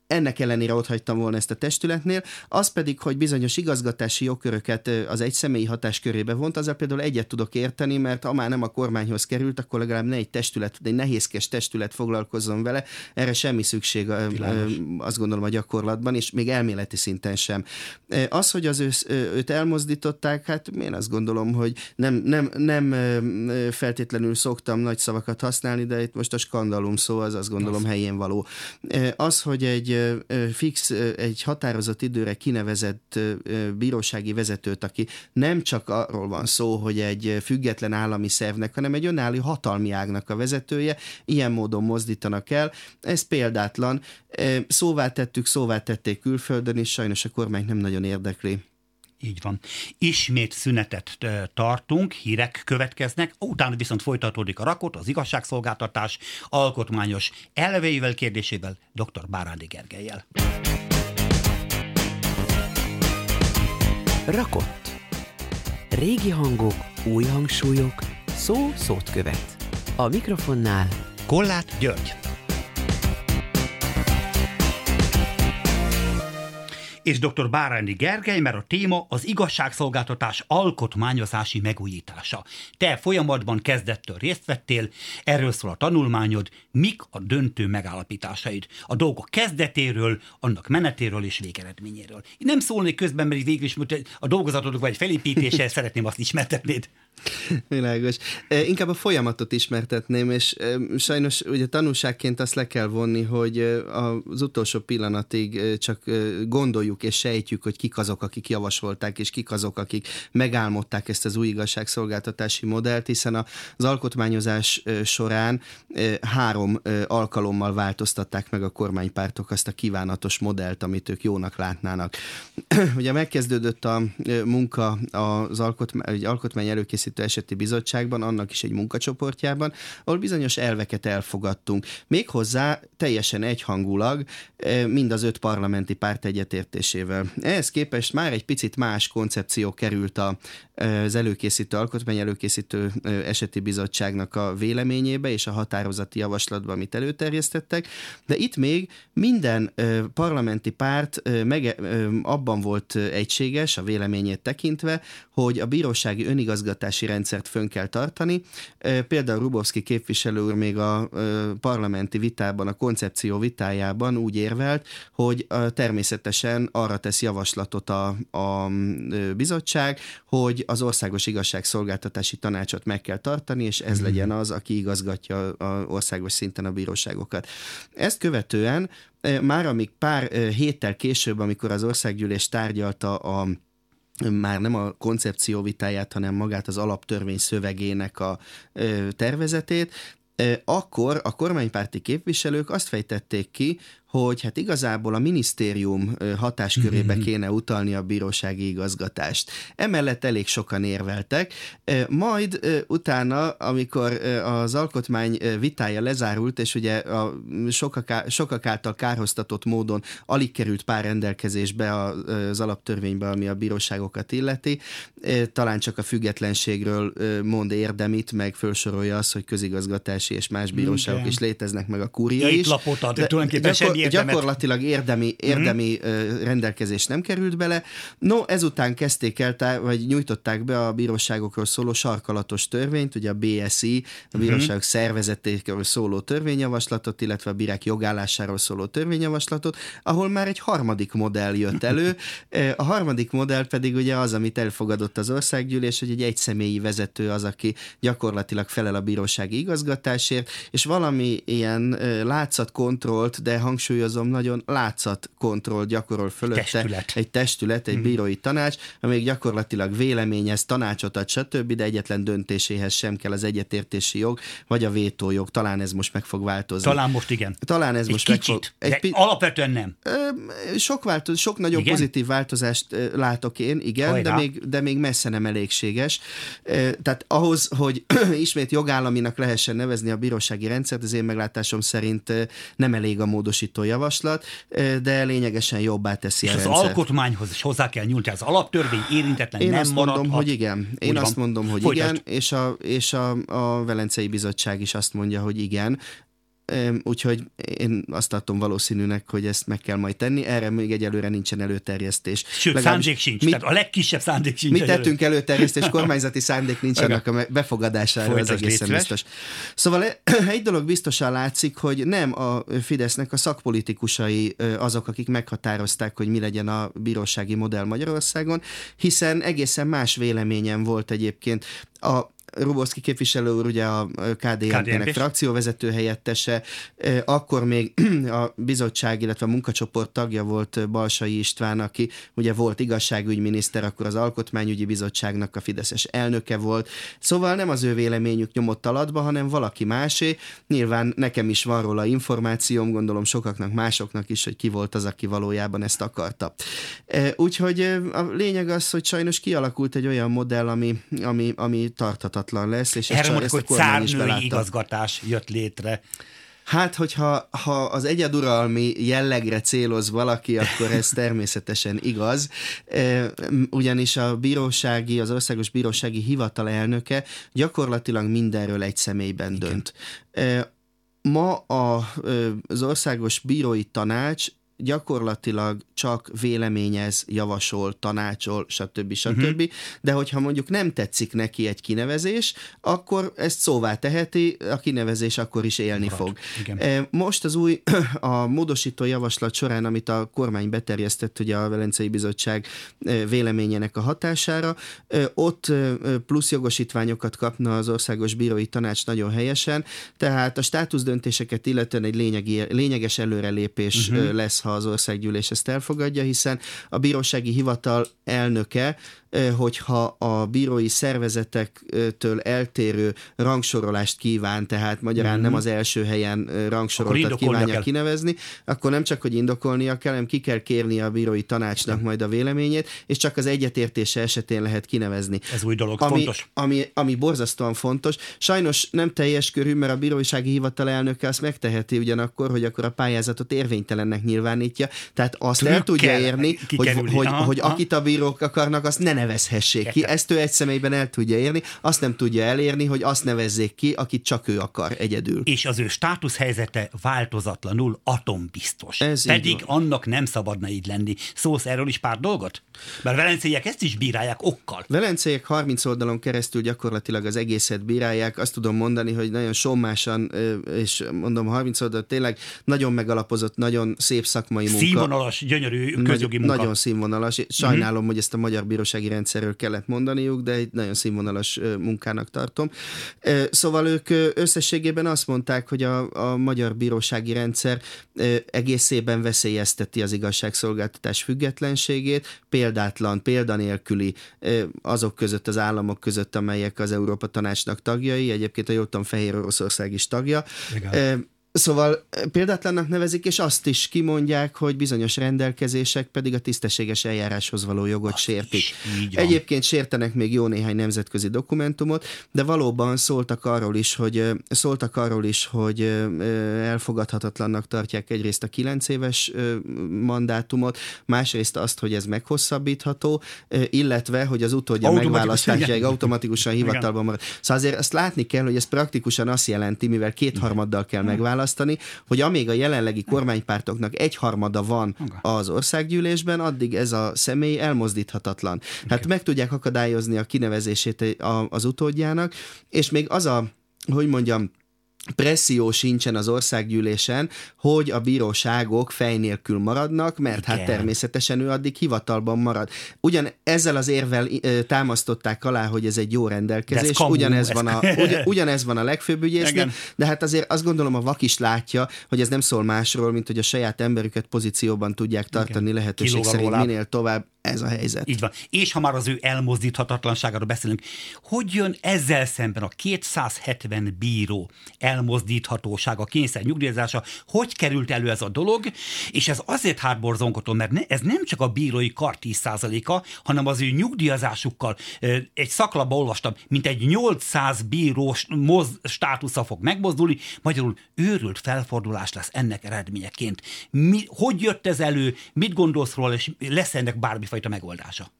ennek ellenére otthagytam volna ezt a testületnél, az pedig, hogy bizonyos igazgatási jogköröket az egy személyi hatáskörébe vont, azzal például egyet tudok érteni, mert ha már nem a kormányhoz került, akkor legalább ne egy testület, egy nehézkes testület foglalkozzon vele, erre semmi szükség, azt gondolom, a gyakorlatban, és még elméleti szinten sem. Az, hogy őt elmozdították, hát én azt gondolom, hogy nem feltétlenül szoktam nagy szavakat használni, de itt most a skandalum szó az azt gondolom helyén való. Az, hogy egy határozott időre kinevezett bírósági vezetőt, aki nem csak arról van szó, hogy egy független állami szervnek, hanem egy önálló hatalmi ágnak a vezetője, ilyen módon mozdítanak el. Ez példátlan. Szóvá tették külföldön, és sajnos a kormány nem nagyon érdekli. Így van. Ismét szünetet tartunk, hírek következnek, utána viszont folytatódik a Rakott, az igazságszolgáltatás alkotmányos elveivel, kérdésével dr. Bárándi Gergellyel. Rakott. Régi hangok, új hangsúlyok, szó szót követ. A mikrofonnál Kollát György. És dr. Bárándi Gergely, mert a téma az igazságszolgáltatás alkotmányozási megújítása. Te folyamatban kezdettől részt vettél, erről szól a tanulmányod, mik a döntő megállapításaid. A dolgok kezdetéről, annak menetéről és végeredményéről. Én nem szólnék közben, mert végül is a dolgozatodok vagy felépítése, szeretném azt ismertetnéd. Világos. Inkább a folyamatot ismertetném, és sajnos ugye tanulságként azt le kell vonni, hogy az utolsó pillanatig csak gondoljuk és sejtjük, hogy kik azok, akik javasolták, és kik azok, akik megálmodták ezt az új igazságszolgáltatási modellt, hiszen az alkotmányozás során 3 alkalommal változtatták meg a kormánypártok azt a kívánatos modellt, amit ők jónak látnának. Ugye megkezdődött a munka az alkotmány előkészítő eseti bizottságban, annak is egy munkacsoportjában, ahol bizonyos elveket elfogadtunk. Méghozzá teljesen egyhangulag mind az 5 parlamenti párt egyetértésével. Ehhez képest már egy picit más koncepció került az alkotmány előkészítő eseti bizottságnak a véleményébe és a határozati javaslatba, amit előterjesztettek, de itt még minden parlamenti párt abban volt egységes a véleményét tekintve, hogy a bírósági önigazgatási rendszert fönn kell tartani. Például Rubovszki képviselő úr még a parlamenti vitában, a koncepció vitájában úgy érvelt, hogy természetesen arra tesz javaslatot a bizottság, hogy az Országos Igazságszolgáltatási Tanácsot meg kell tartani, és ez legyen az, aki igazgatja országos szinten a bíróságokat. Ezt követően már amíg pár héttel később, amikor az országgyűlés tárgyalta már nem a koncepció vitáját, hanem magát az alaptörvény szövegének a tervezetét, akkor a kormánypárti képviselők azt fejtették ki, hogy hát igazából a minisztérium hatáskörébe kéne utalni a bírósági igazgatást. Emellett elég sokan érveltek, majd utána, amikor az alkotmány vitája lezárult, és ugye a sokak által kárhoztatott módon alig került pár rendelkezésbe az alaptörvénybe, ami a bíróságokat illeti, talán csak a függetlenségről mond érdemit, meg felsorolja azt, hogy közigazgatási és más bíróságok is léteznek, meg a kúria is. Lapot ad, de tulajdonképpen gyakorlatilag érdemi rendelkezés nem került bele. No, ezután kezdték el, vagy nyújtották be a bíróságokról szóló sarkalatos törvényt, ugye a BSI, a bíróságok szervezetéről szóló törvényjavaslatot, illetve a bírák jogállásáról szóló törvényjavaslatot, ahol már egy harmadik modell jött elő. A harmadik modell pedig ugye az, amit elfogadott az országgyűlés, hogy egy egyszemélyi vezető az, aki gyakorlatilag felel a bírósági igazgatásért, és valami ilyen látszatkontrollt, de hangsúlyozom, nagyon látszatkontrollt gyakorol fölötte egy testület, egy bírói tanács, amelyik gyakorlatilag véleményez, tanácsot ad, stb., de egyetlen döntéséhez sem kell az egyetértési jog, vagy a vétójog. Talán ez most meg fog változni. Talán most igen. Talán ez egy most kicsit, de alapvetően nem. Sok nagyon pozitív változást látok én, igen, de még messze nem elégséges. Tehát ahhoz, hogy ismét jogállaminak lehessen nevezni a bírósági rendszert, az én meglátásom szerint nem elég a módosító javaslat, de lényegesen jobbá teszi a rendszert. És az alkotmányhoz is hozzá kell nyúlni, az alaptörvény érintetlen nem maradhat. Én azt mondom, hogy igen, és a Velencei Bizottság is azt mondja, hogy igen. úgyhogy én azt tartom valószínűnek, hogy ezt meg kell majd tenni. Erre még egyelőre nincsen előterjesztés. Sőt, szándék sincs. Tehát a legkisebb szándék sincs. Mi tettünk előterjesztés, kormányzati szándék nincs annak a befogadására, az egészen biztos. Szóval egy dolog biztosan látszik, hogy nem a Fidesznek a szakpolitikusai azok, akik meghatározták, hogy mi legyen a bírósági modell Magyarországon, hiszen egészen más véleményen volt egyébként a Ruboszki képviselő úr, ugye a KDNP-nek frakcióvezető helyettese, akkor még a bizottság, illetve a munkacsoport tagja volt Balsai István, aki ugye volt igazságügyminiszter, akkor az Alkotmányügyi Bizottságnak a fideszes elnöke volt. Szóval nem az ő véleményük nyomott alatba, hanem valaki másé. Nyilván nekem is van róla információm, gondolom sokaknak, másoknak is, hogy ki volt az, aki valójában ezt akarta. Úgyhogy a lényeg az, hogy sajnos kialakult egy olyan modell, ami tarthatatlan lesz. És erre mondjuk, hogy szárnői igazgatás jött létre. Hát, hogyha az egyeduralmi jellegre céloz valaki, akkor ez természetesen igaz. Ugyanis az Országos Bírósági Hivatal elnöke gyakorlatilag mindenről egy személyben dönt. Ma az Országos Bírói Tanács gyakorlatilag csak véleményez, javasol, tanácsol, stb. De hogyha mondjuk nem tetszik neki egy kinevezés, akkor ezt szóvá teheti, a kinevezés akkor is élni fog. Igen. Most a módosító javaslat során, amit a kormány beterjesztett ugye a Velencei Bizottság véleményének a hatására, ott plusz jogosítványokat kapna az Országos Bírói Tanács nagyon helyesen, tehát a státuszdöntéseket illetően egy lényeges előrelépés lesz, ha az országgyűlés ezt elfogadja, hiszen a bírósági hivatal elnöke, hogyha a bírói szervezetektől eltérő rangsorolást kíván, tehát magyarán nem az első helyen rangsoroltat kívánja kinevezni, akkor nem csak, hogy indokolnia kell, hanem ki kell kérnie a bírói tanácsnak majd a véleményét, és csak az egyetértése esetén lehet kinevezni. Ez új dolog, fontos. Ami borzasztóan fontos. Sajnos nem teljes körű, mert a bírósági hivatal elnöke azt megteheti ugyanakkor, hogy akkor a pályázatot érvénytelennek nyilvánítja, tehát azt el tudja érni, hogy akit a bírók akarnak, azt ne nevezhessék ki. Ezt ő egy személyben el tudja érni, azt nem tudja elérni, hogy azt nevezzék ki, akit csak ő akar egyedül. És az ő státuszhelyzete változatlanul atombiztos. Pedig annak nem szabadna így lenni. Szólsz erről is pár dolgot? Mert velenceiek ezt is bírálják okkal. Velenceiek 30 oldalon keresztül gyakorlatilag az egészet bírálják. Azt tudom mondani, hogy nagyon sommásan, és mondom 30 oldal tényleg nagyon megalapozott, nagyon szép szakmai munka. Színvonalas, gyönyörű közjogi munka. Nagyon színvonalas. Sajnálom, hogy ezt a magyar bírósági rendszerről kellett mondaniuk, de egy nagyon színvonalas munkának tartom. Szóval ők összességében azt mondták, hogy a magyar bírósági rendszer egészében veszélyezteti az igazságszolgáltatás függetlenségét, példanélküli azok között, az államok között, amelyek az Európa Tanácsnak tagjai, egyébként a jól tudom, Fehér Oroszország is tagja. Szóval példátlannak nevezik, és azt is kimondják, hogy bizonyos rendelkezések pedig a tisztességes eljáráshoz való jogot sértik. Egyébként sértenek még jó néhány nemzetközi dokumentumot, de valóban szóltak arról is, hogy elfogadhatatlannak tartják egyrészt a 9 éves mandátumot, másrészt azt, hogy ez meghosszabbítható, illetve, hogy az utódja megválasztásig automatikusan hivatalban marad. Szóval azért azt látni kell, hogy ez praktikusan azt jelenti, mivel 2/3 kell megválasztani, hogy amíg a jelenlegi kormánypártoknak 1/3 van az országgyűlésben, addig ez a személy elmozdíthatatlan. Hát meg tudják akadályozni a kinevezését az utódjának, és még az presszió sincsen az országgyűlésen, hogy a bíróságok fej nélkül maradnak, mert hát természetesen ő addig hivatalban marad. Ugyan ezzel az érvel támasztották alá, hogy ez egy jó rendelkezés, ugyanez van a legfőbb ügyésznél, de hát azért azt gondolom a vak is látja, hogy ez nem szól másról, mint hogy a saját emberüket pozícióban tudják tartani lehetőség szerint minél tovább. Ez a helyzet. Így van. És ha már az ő elmozdíthatatlanságáról beszélünk, hogy jön ezzel szemben a 270 bíró elmozdíthatósága, kényszer nyugdíjazása, hogy került elő ez a dolog, és ez azért hátborzongató, mert ez nem csak a bírói kar 10%-a, hanem az ő nyugdíjazásukkal, egy szaklapban olvastam, mint egy 800 bírós státusza fog megmozdulni, magyarul őrült felfordulás lesz ennek eredményeként. Hogy jött ez elő, mit gondolsz róla, és lesz ennek bármifajta megoldása?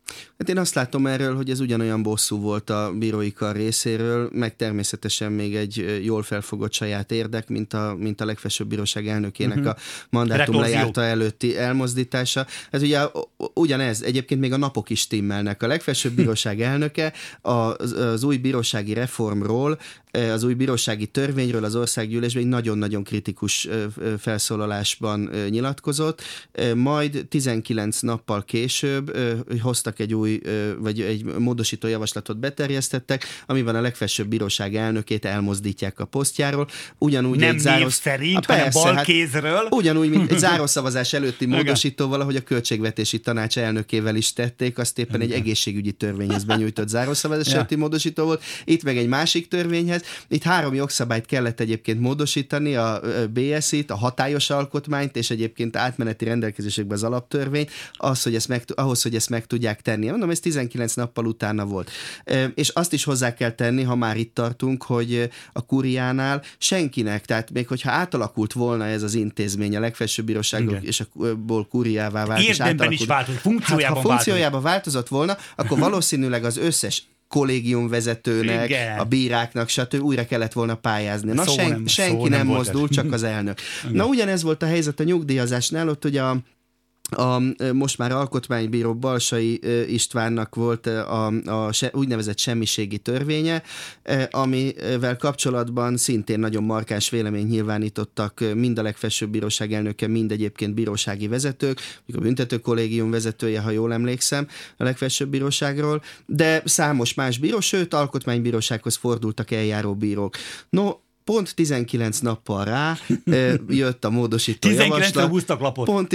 Hát én azt látom erről, hogy ez ugyanolyan bosszú volt a bírói kar részéről, meg természetesen még egy jól felfogott saját érdek, mint a legfelsőbb bíróság elnökének a mandátum lejárta előtti elmozdítása. Ez ugye ugyanez, egyébként még a napok is stimmelnek. A legfelsőbb bíróság elnöke az új bírósági reformról, az új bírósági törvényről az országgyűlésben egy nagyon-nagyon kritikus felszólalásban nyilatkozott, majd 19 nappal később hoztak egy új, vagy egy módosító javaslatot beterjesztettek, amiben a legfelsőbb bíróság elnökét elmozdítják a posztjáról. Ugyanúgy nem név szerint, hanem balkézről. Ugyanúgy, mint egy zárószavazás előtti módosítóval, ahogy a Költségvetési Tanács elnökével is tették, azt éppen egy egészségügyi törvényhez benyújtott zárószavazás előtti módosító volt, itt meg egy másik törvényhez. Itt 3 jogszabályt kellett egyébként módosítani, a BSI-t, a hatályos alkotmányt, és egyébként átmeneti rendelkezésekbe az alaptörvényt, ahhoz, hogy ezt meg tudják tenni. Mondom, ez 19 nappal utána volt. És azt is hozzá kell tenni, ha már itt tartunk, hogy a Kuriánál senkinek, tehát még hogyha átalakult volna ez az intézmény, a legfelsőbb bíróságok és abból Kuriává vált. Érdemben is változott, funkciójában ha funkciójában változott volna, akkor valószínűleg az összes kollégiumvezetőnek, a bíráknak, stb. Újra kellett volna pályázni. Na, senki nem mozdult, csak az elnök. Na, ugyanez volt a helyzet a nyugdíjazásnál, ott ugye a most már alkotmánybíró Balsai Istvánnak volt a úgynevezett semmiségi törvénye, amivel kapcsolatban szintén nagyon markáns véleményt nyilvánítottak mind a legfelsőbb bíróság elnöke, mind egyébként bírósági vezetők, a büntetőkollégium vezetője, ha jól emlékszem, a legfelsőbb bíróságról, de számos más bíró, sőt, alkotmánybírósághoz fordultak eljáró bírók. No, pont 19 nappal rá jött a módosító javaslat. 19-re húztak lapot. Pont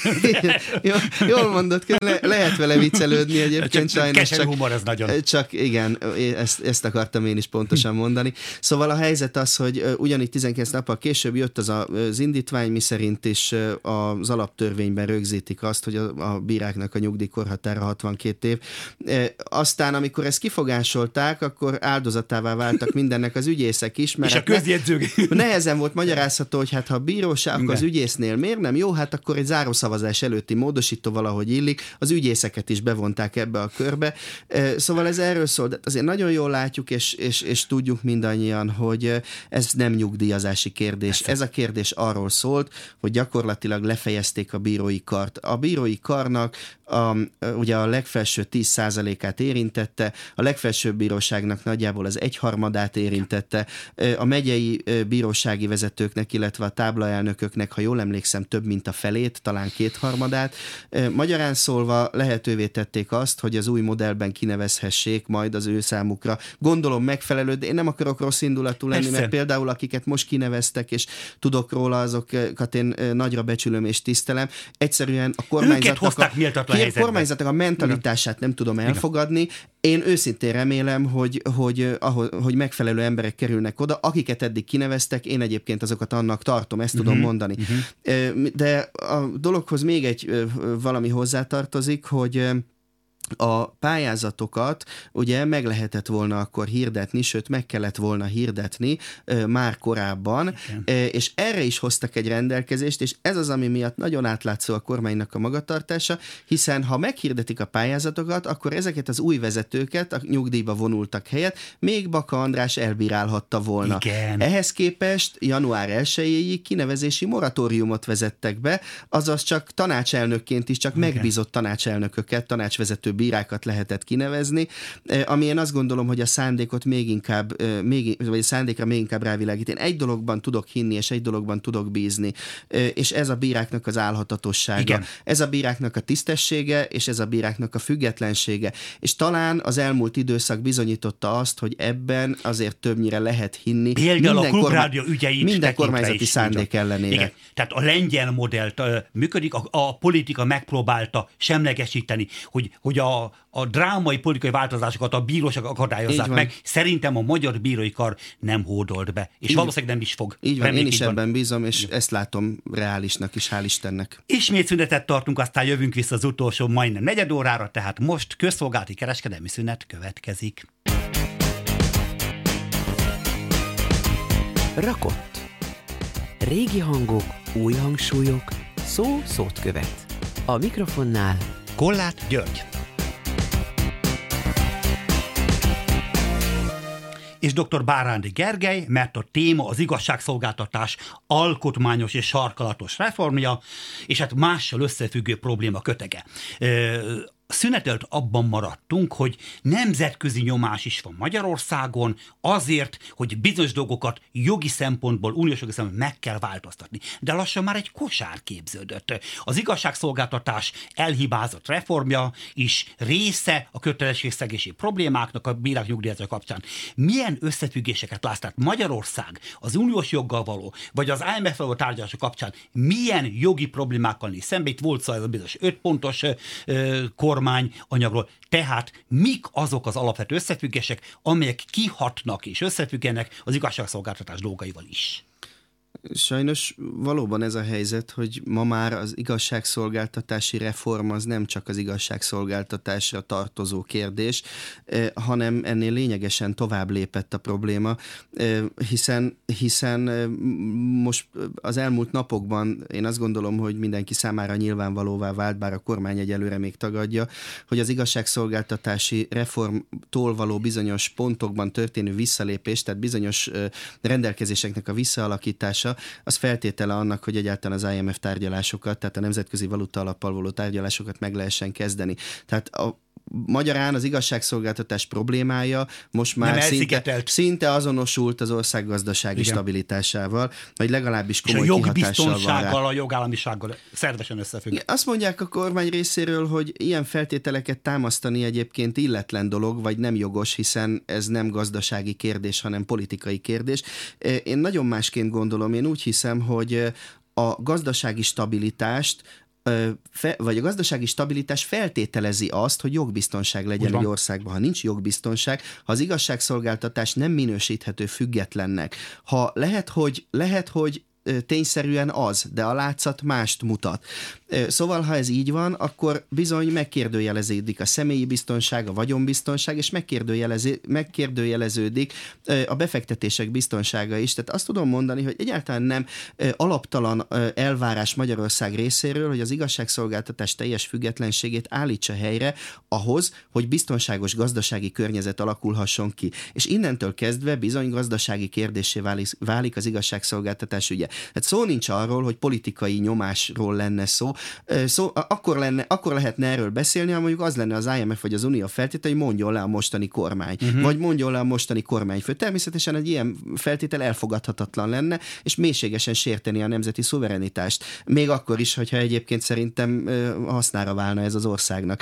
jól mondod, lehet vele viccelődni egyébként. Keserű humor, ez nagyon. Csak igen, ezt akartam én is pontosan mondani. Szóval a helyzet az, hogy ugyanígy 19 nappal később jött az indítvány, miszerint is az alaptörvényben rögzítik azt, hogy a bíráknak a nyugdíjkorhatára 62 év. Aztán, amikor ezt kifogásolták, akkor áldozatává váltak mindennek az ügyészek is, mert nehezen volt magyarázható, hogy hát ha a bíróság az ügyésznél miért nem jó, hát akkor egy zárószavazás előtti módosító valahogy illik, az ügyészeket is bevonták ebbe a körbe. Szóval ez erről szól, de azért nagyon jól látjuk, és tudjuk mindannyian, hogy ez nem nyugdíjazási kérdés. Ez a kérdés arról szólt, hogy gyakorlatilag lefejezték a bírói kart. A bírói karnak ugye a legfelső 10%-át érintette, a legfelsőbb bíróságnak nagyjából az 1/3 érintette, a megyei bírósági vezetőknek, illetve a táblaelnököknek, ha jól emlékszem, több mint a felét, talán 2/3. Magyarán szólva lehetővé tették azt, hogy az új modellben kinevezhessék majd az ő számukra. Gondolom megfelelő, de én nem akarok rossz indulatú lenni, mert például akiket most kineveztek, és tudok róla, azokat én nagyra becsülöm és tisztelem. Egyszerűen a kormányzatnak a mentalitását nem tudom elfogadni. Én őszintén remélem, hogy megfelelő emberek kerülnek oda, akiket eddig kineveztek, én egyébként azokat annak tartom, ezt tudom mondani. De a dologhoz még egy valami hozzátartozik, hogy a pályázatokat ugye meg lehetett volna akkor hirdetni, sőt meg kellett volna hirdetni már korábban, és erre is hoztak egy rendelkezést, és ez az, ami miatt nagyon átlátszó a kormánynak a magatartása, hiszen ha meghirdetik a pályázatokat, akkor ezeket az új vezetőket, a nyugdíjba vonultak helyett, még Baka András elbírálhatta volna. Igen. Ehhez képest január 1-ig kinevezési moratóriumot vezettek be, azaz csak tanácselnökként is csak megbízott tanácselnököket, tanácsvezető bírákat lehetett kinevezni, ami én azt gondolom, hogy a szándékot vagy a szándékra még inkább rávilágít. Én egy dologban tudok hinni, és egy dologban tudok bízni, és ez a bíráknak az álhatatossága. Igen. Ez a bíráknak a tisztessége, és ez a bíráknak a függetlensége. És talán az elmúlt időszak bizonyította azt, hogy ebben azért többnyire lehet hinni. Például a Klubrádió ügyeit minden kormányzati szándék ellenére. Igen. Tehát a lengyel modellt működik, a politika megpróbálta semlegesíteni, hogy a drámai politikai változásokat a bíróság akadályozzák meg. Szerintem a magyar bírói kar nem hódolt be, és valószínűleg nem is fog. Így van, én is ebben bízom, és ezt látom reálisnak is, hál' Istennek. Ismét szünetet tartunk, aztán jövünk vissza az utolsó majdnem 4 órára, tehát most közszolgálati kereskedelmi szünet következik. Rakott. Régi hangok, új hangsúlyok, szó szót követ. A mikrofonnál Kollát György. és dr. Bárándi Gergely, mert a téma az igazságszolgáltatás alkotmányos és sarkalatos reformja, és hát mással összefüggő probléma kötege. Szünetelt abban maradtunk, hogy nemzetközi nyomás is van Magyarországon azért, hogy bizonyos dolgokat jogi szempontból, uniós jogi szempontból meg kell változtatni. De lassan már egy kosár képződött. Az igazságszolgáltatás elhibázott reformja is része a kötelességszegési problémáknak a bírák nyugdíjazása kapcsán. Milyen összefüggéseket látsz? Magyarország az uniós joggal való, vagy az IMF való tárgyalása kapcsán milyen jogi problémákkal néz szembe? Itt volt szó ez a bizonyos 5 pontos kormányanyagról. Tehát mik azok az alapvető összefüggések, amelyek kihatnak és összefüggenek az igazságszolgáltatás dolgaival is? Sajnos valóban ez a helyzet, hogy ma már az igazságszolgáltatási reform az nem csak az igazságszolgáltatásra tartozó kérdés, hanem ennél lényegesen tovább lépett a probléma, hiszen most az elmúlt napokban én azt gondolom, hogy mindenki számára nyilvánvalóvá vált, bár a kormány egyelőre még tagadja, hogy az igazságszolgáltatási reformtól való bizonyos pontokban történő visszalépés, tehát bizonyos rendelkezéseknek a visszaalakítása, az feltétele annak, hogy egyáltalán az IMF tárgyalásokat, tehát a Nemzetközi Valuta Alappal való tárgyalásokat meg lehessen kezdeni. Tehát magyarán az igazságszolgáltatás problémája most már szinte azonosult az ország gazdasági stabilitásával, vagy legalábbis komoly kihatással van rá. És a jogbiztonsággal, a jogállamisággal szervesen összefügg. Azt mondják a kormány részéről, hogy ilyen feltételeket támasztani egyébként illetlen dolog, vagy nem jogos, hiszen ez nem gazdasági kérdés, hanem politikai kérdés. Én nagyon másként gondolom, én úgy hiszem, hogy a gazdasági stabilitást vagy a gazdasági stabilitás feltételezi azt, hogy jogbiztonság legyen egy országban. Ha nincs jogbiztonság, ha az igazságszolgáltatás nem minősíthető függetlennek, ha lehet, hogy tényszerűen az, de a látszat mást mutat. Szóval, ha ez így van, akkor bizony megkérdőjeleződik a személyi biztonság, a vagyonbiztonság, és megkérdőjeleződik a befektetések biztonsága is. Tehát azt tudom mondani, hogy egyáltalán nem alaptalan elvárás Magyarország részéről, hogy az igazságszolgáltatás teljes függetlenségét állítsa helyre ahhoz, hogy biztonságos gazdasági környezet alakulhasson ki. És innentől kezdve bizony gazdasági kérdéssé válik az igazságszolgáltatás ügye. Hát szó nincs arról, hogy politikai nyomásról lenne szó. Akkor lehetne erről beszélni, ha mondjuk az lenne az IMF vagy az Unió feltétel, hogy mondjon le a mostani kormány. Vagy mondjon le a mostani kormányfő. Természetesen egy ilyen feltétel elfogadhatatlan lenne, és mélységesen sérteni a nemzeti szuverenitást. Még akkor is, hogyha egyébként szerintem hasznára válna ez az országnak.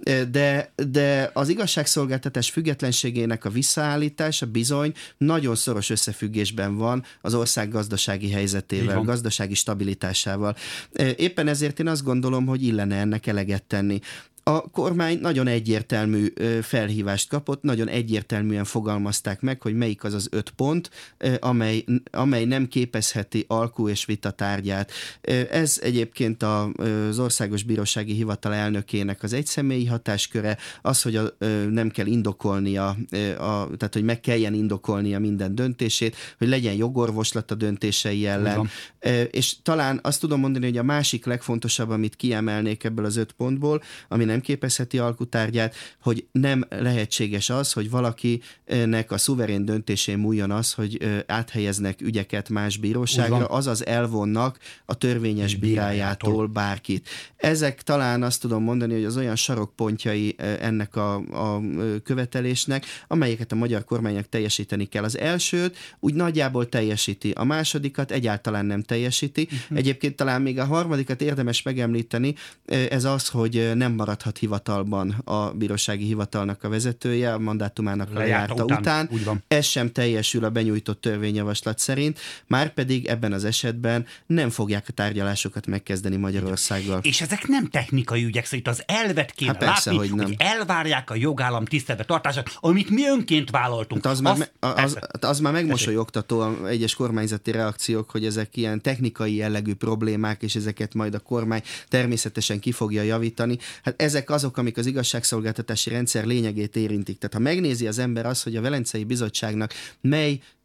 De az igazságszolgáltatás függetlenségének a visszaállítása bizony nagyon szoros összefüggésben van az ország gazdasági helyzetével, gazdasági stabilitásával. Éppen ezért én azt gondolom, hogy illene ennek eleget tenni. A kormány nagyon egyértelmű felhívást kapott, nagyon egyértelműen fogalmazták meg, hogy melyik az az 5 pont, amely nem képezheti alkú és vita tárgyát. Ez egyébként az Országos Bírósági Hivatal elnökének az egyszemélyi hatásköre, az, hogy nem kell indokolnia, tehát hogy meg kelljen indokolnia minden döntését, hogy legyen jogorvoslat a döntései ellen. És talán azt tudom mondani, hogy a másik legfontosabb, amit kiemelnék ebből az 5 pontból, ami nem képezheti alkutárgyát, hogy nem lehetséges az, hogy valakinek a szuverén döntésén múljon az, hogy áthelyeznek ügyeket más bíróságra, azaz elvonnak a törvényes bírájától bárkit. Ezek talán azt tudom mondani, hogy az olyan sarokpontjai ennek a követelésnek, amelyeket a magyar kormánynak teljesíteni kell. Az elsőt úgy nagyjából teljesíti, a másodikat egyáltalán nem teljesíti. Egyébként talán még a harmadikat érdemes megemlíteni, ez az, hogy nem maradhat hivatalban a bírósági hivatalnak a vezetője a mandátumának lejárta után. Ez sem teljesül a benyújtott törvényjavaslat szerint, márpedig ebben az esetben nem fogják a tárgyalásokat megkezdeni Magyarországgal. És ezek nem technikai ügyek, szóval itt az elvet kéne látni, hogy elvárják a jogállam tiszteletbe tartását, amit mi önként vállaltunk. Az már megmosolyogtató egyes kormányzati reakciók, hogy ezek ilyen technikai jellegű problémák, és ezeket majd a kormány természetesen ki fogja javítani. Hát ezek azok, amik az igazságszolgáltatási rendszer lényegét érintik. Tehát ha megnézi az ember azt, hogy a Velencei Bizottságnak mely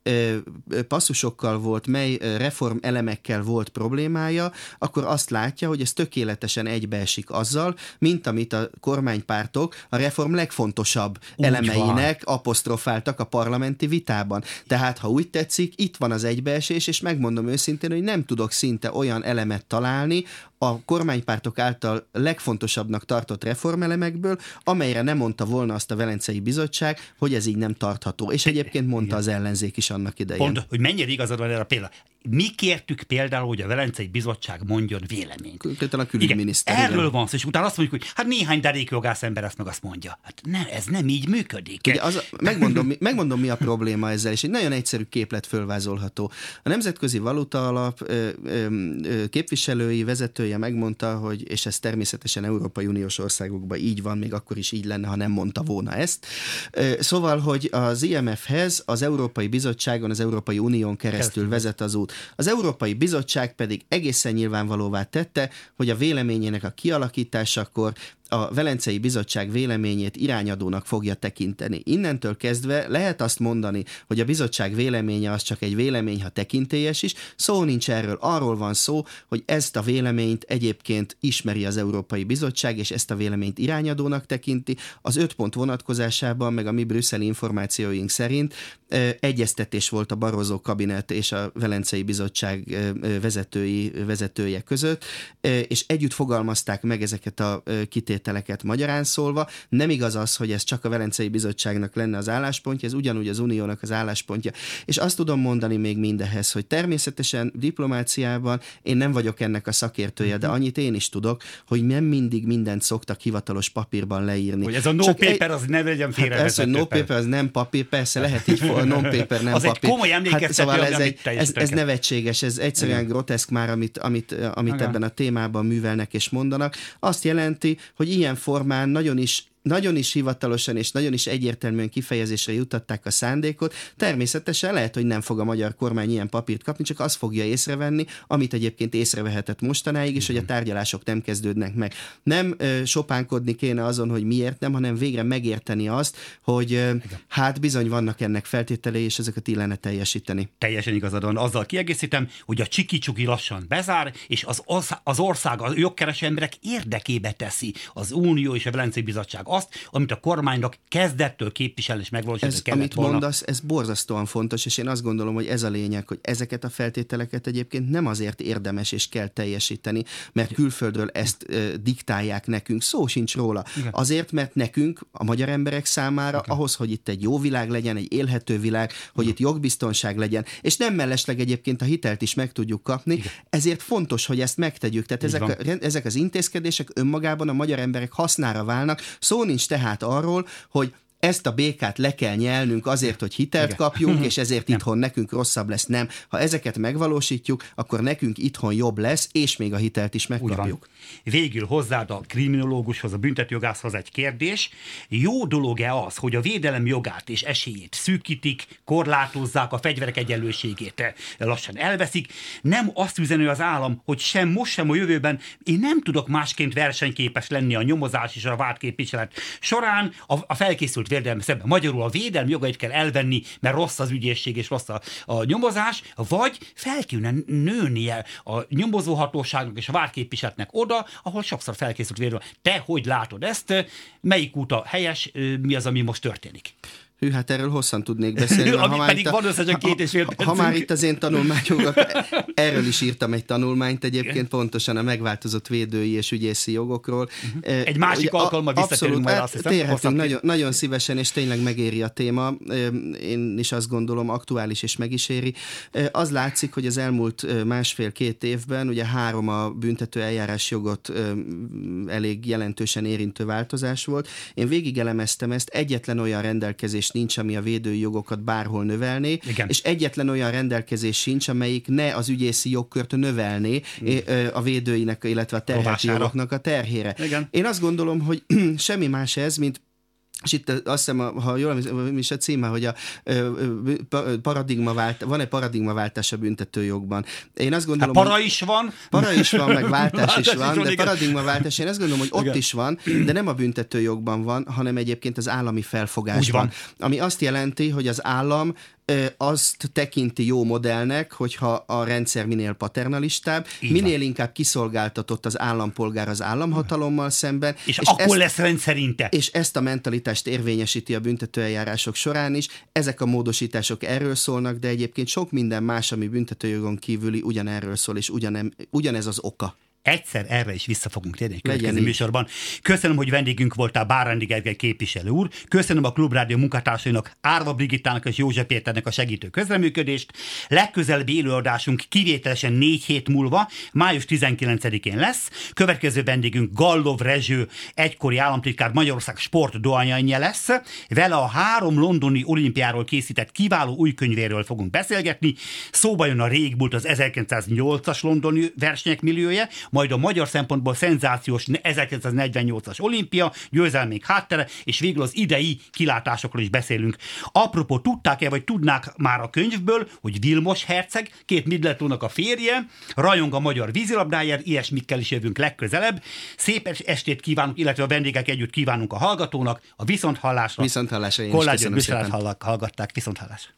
passzusokkal volt, mely reformelemekkel volt problémája, akkor azt látja, hogy ez tökéletesen egybeesik azzal, mint amit a kormánypártok a reform legfontosabb elemeinek apostrofáltak a parlamenti vitában. Tehát, ha úgy tetszik, itt van az egybeesés, és megmondom őszintén, hogy nem tudok szinte olyan elemet találni a kormánypártok által legfontosabbnak tartott reformelemekből, amelyre nem mondta volna azt a Velencei Bizottság, hogy ez így nem tartható. És egyébként mondta az ellenzék is annak idején. Pont, hogy mennyire igazad van erre a példa. Mi kértük például, hogy a Velencei Bizottság mondjon véleményt. Konkrétan a külügyminiszter. Erről van szó, és utána azt mondjuk, hogy hát néhány derékjogász ember ezt meg azt mondja. Hát ez nem így működik. Ugye megmondom, mi a probléma ezzel, és egy nagyon egyszerű képlet fölvázolható. A Nemzetközi Valuta Alap képviselői, vezetője megmondta, hogy, és ez természetesen Európai Uniós országokban így van, még akkor is így lenne, ha nem mondta volna ezt. Szóval, hogy az IMF-hez az Európai Bizottságon, az Európai Unión keresztül vezet az út. Az Európai Bizottság pedig egészen nyilvánvalóvá tette, hogy a véleményének a kialakításakor a Velencei Bizottság véleményét irányadónak fogja tekinteni. Innentől kezdve lehet azt mondani, hogy a bizottság véleménye az csak egy vélemény, ha tekintélyes is. Szó nincs erről. Arról van szó, hogy ezt a véleményt egyébként ismeri az Európai Bizottság, és ezt a véleményt irányadónak tekinti. Az 5 pont vonatkozásában, meg a mi brüsszeli információink szerint egyeztetés volt a Barroso kabinet és a Velencei Bizottság vezetője között, és együtt fogalmazták meg ezeket a kitételeket magyarán szólva. Nem igaz az, hogy ez csak a Velencei Bizottságnak lenne az álláspontja, ez ugyanúgy az Uniónak az álláspontja. És azt tudom mondani még mindehhez, hogy természetesen diplomáciában én nem vagyok ennek a szakértője, de annyit én is tudok, hogy nem mindig mindent szoktak hivatalos papírban leírni. Hogy ez a no-paper az ne legyen félrevezető. Ez, hogy no-paper az nem papír, persze lehet így, a non-paper nem az papír. Egy komoly emlékeztető, szóval ez nevetséges, ez egyszerűen groteszk már, amit ebben a témában művelnek és mondanak. Azt jelenti, hogy ilyen formán nagyon is hivatalosan és nagyon is egyértelműen kifejezésre juttatták a szándékot. Természetesen lehet, hogy nem fog a magyar kormány ilyen papírt kapni, csak azt fogja észrevenni, amit egyébként észrevehetett mostanáig is, hogy a tárgyalások nem kezdődnek meg. Nem sopánkodni kéne azon, hogy miért nem, hanem végre megérteni azt, hogy hát bizony vannak ennek feltételei, és ezeket illene teljesíteni. Teljesen igazad van. Azzal kiegészítem, hogy a csiki-csuki lassan bezár, és az ország, a jogkereső emberek érdekébe teszi az Unió és a Velencei Bizottság azt, amit a kormánynak kezdettől képviselni és megvalósítani kellett amit volna. Mondasz, ez borzasztóan fontos, és én azt gondolom, hogy ez a lényeg, hogy ezeket a feltételeket egyébként nem azért érdemes és kell teljesíteni, mert külföldről ezt diktálják nekünk. Szó sincs róla. Igen. Azért, mert nekünk, a magyar emberek számára, ahhoz, hogy itt egy jó világ legyen, egy élhető világ, hogy itt jogbiztonság legyen, és nem mellesleg egyébként a hitelt is meg tudjuk kapni, ezért fontos, hogy ezt megtegyük. Tehát ezek az intézkedések önmagában a magyar emberek hasznára válnak. Szó nincs tehát arról, hogy ezt a békát le kell nyelnünk azért, hogy hitelt kapjunk, és ezért itthon nekünk rosszabb lesz. Nem. Ha ezeket megvalósítjuk, akkor nekünk itthon jobb lesz, és még a hitelt is megkapjuk. Végül hozzád a kriminológushoz, a büntetőjogászhoz egy kérdés. Jó dolog-e az, hogy a védelem jogát és esélyét szűkítik, korlátozzák, a fegyverek egyenlőségét lassan elveszik? Nem azt üzenő az állam, hogy sem most, sem a jövőben én nem tudok másként versenyképes lenni a nyomozás és a vádképviselet során a felkészült védelmi szemben. Magyarul a védelmi jogait kell elvenni, mert rossz az ügyészség és rossz a nyomozás, vagy fel kéne nőnie a nyomozóhatóságnak és a vádképviseletnek oda, ahol sokszor felkészült védelmi. Te hogy látod ezt? Melyik út a helyes? Mi az, ami most történik? Hű, hát erről hosszan tudnék beszélni. Ha már itt az én tanulmányomat, erről is írtam egy tanulmányt egyébként, pontosan a megváltozott védői és ügyészi jogokról. Egy másik alkalommal visszatérünk majd, azt hiszem. Térhetünk nagyon szívesen, és tényleg megéri a téma. Én is azt gondolom, aktuális és meg is éri. Az látszik, hogy az elmúlt 1,5-2 évben ugye 3 a büntető eljárás jogot elég jelentősen érintő változás volt. Én végigelemeztem ezt, egyetlen olyan rendelkezés nincs, ami a védői jogokat bárhol növelné, és egyetlen olyan rendelkezés sincs, amelyik ne az ügyészi jogkört növelné a védőinek, illetve a terheti jogoknak a terhére. Igen. Én azt gondolom, hogy semmi más ez, mint és itt azt hiszem, ha jól is a címe, hogy van egy paradigmaváltás a büntetőjogban. Én azt gondolom, para is van, meg váltás is van, de paradigmaváltás, én azt gondolom, hogy ott is van, de nem a büntetőjogban van, hanem egyébként az állami felfogásban. Ami azt jelenti, hogy az állam azt tekinti jó modellnek, hogyha a rendszer minél paternalistább, minél inkább kiszolgáltatott az állampolgár az államhatalommal szemben. És akkor lesz rendszerinte. És ezt a mentalitást érvényesíti a büntetőeljárások során is. Ezek a módosítások erről szólnak, de egyébként sok minden más, ami büntetőjogon kívüli, ugyanerről szól, és ugyanez az oka. Egyszer erre is vissza fogunk térni egy következő műsorban. Köszönöm, hogy vendégünk voltál, Bárándi Gergely képviselő úr. Köszönöm a Klubrádió munkatársainak, Árva Brigittának és József Péternek a segítő közreműködést. Legközelebbi élőadásunk kivételesen 4 hét múlva, május 19-én lesz. Következő vendégünk Gallov Rezső, egykori államtitkár, Magyarország sport dohányanja lesz. Vele a 3 londoni olimpiáról készített kiváló új könyvéről fogunk beszélgetni. Szóba jön a régbult, az 1908-as londoni versenyek milliója, majd a magyar szempontból szenzációs 1948-as olimpia, győzelmék háttere, és végül az idei kilátásokról is beszélünk. Apropó, tudták-e, vagy tudnák már a könyvből, hogy Vilmos herceg, 2 Middletonnak a férje, rajong a magyar vízilabdáért, ilyesmikkel is jövünk legközelebb. Szép estét kívánunk, illetve a vendégek együtt kívánunk a hallgatónak, a viszonthallásra. Viszonthallásra, én is köszönöm szépen. Hallgatták, viszonthallásra.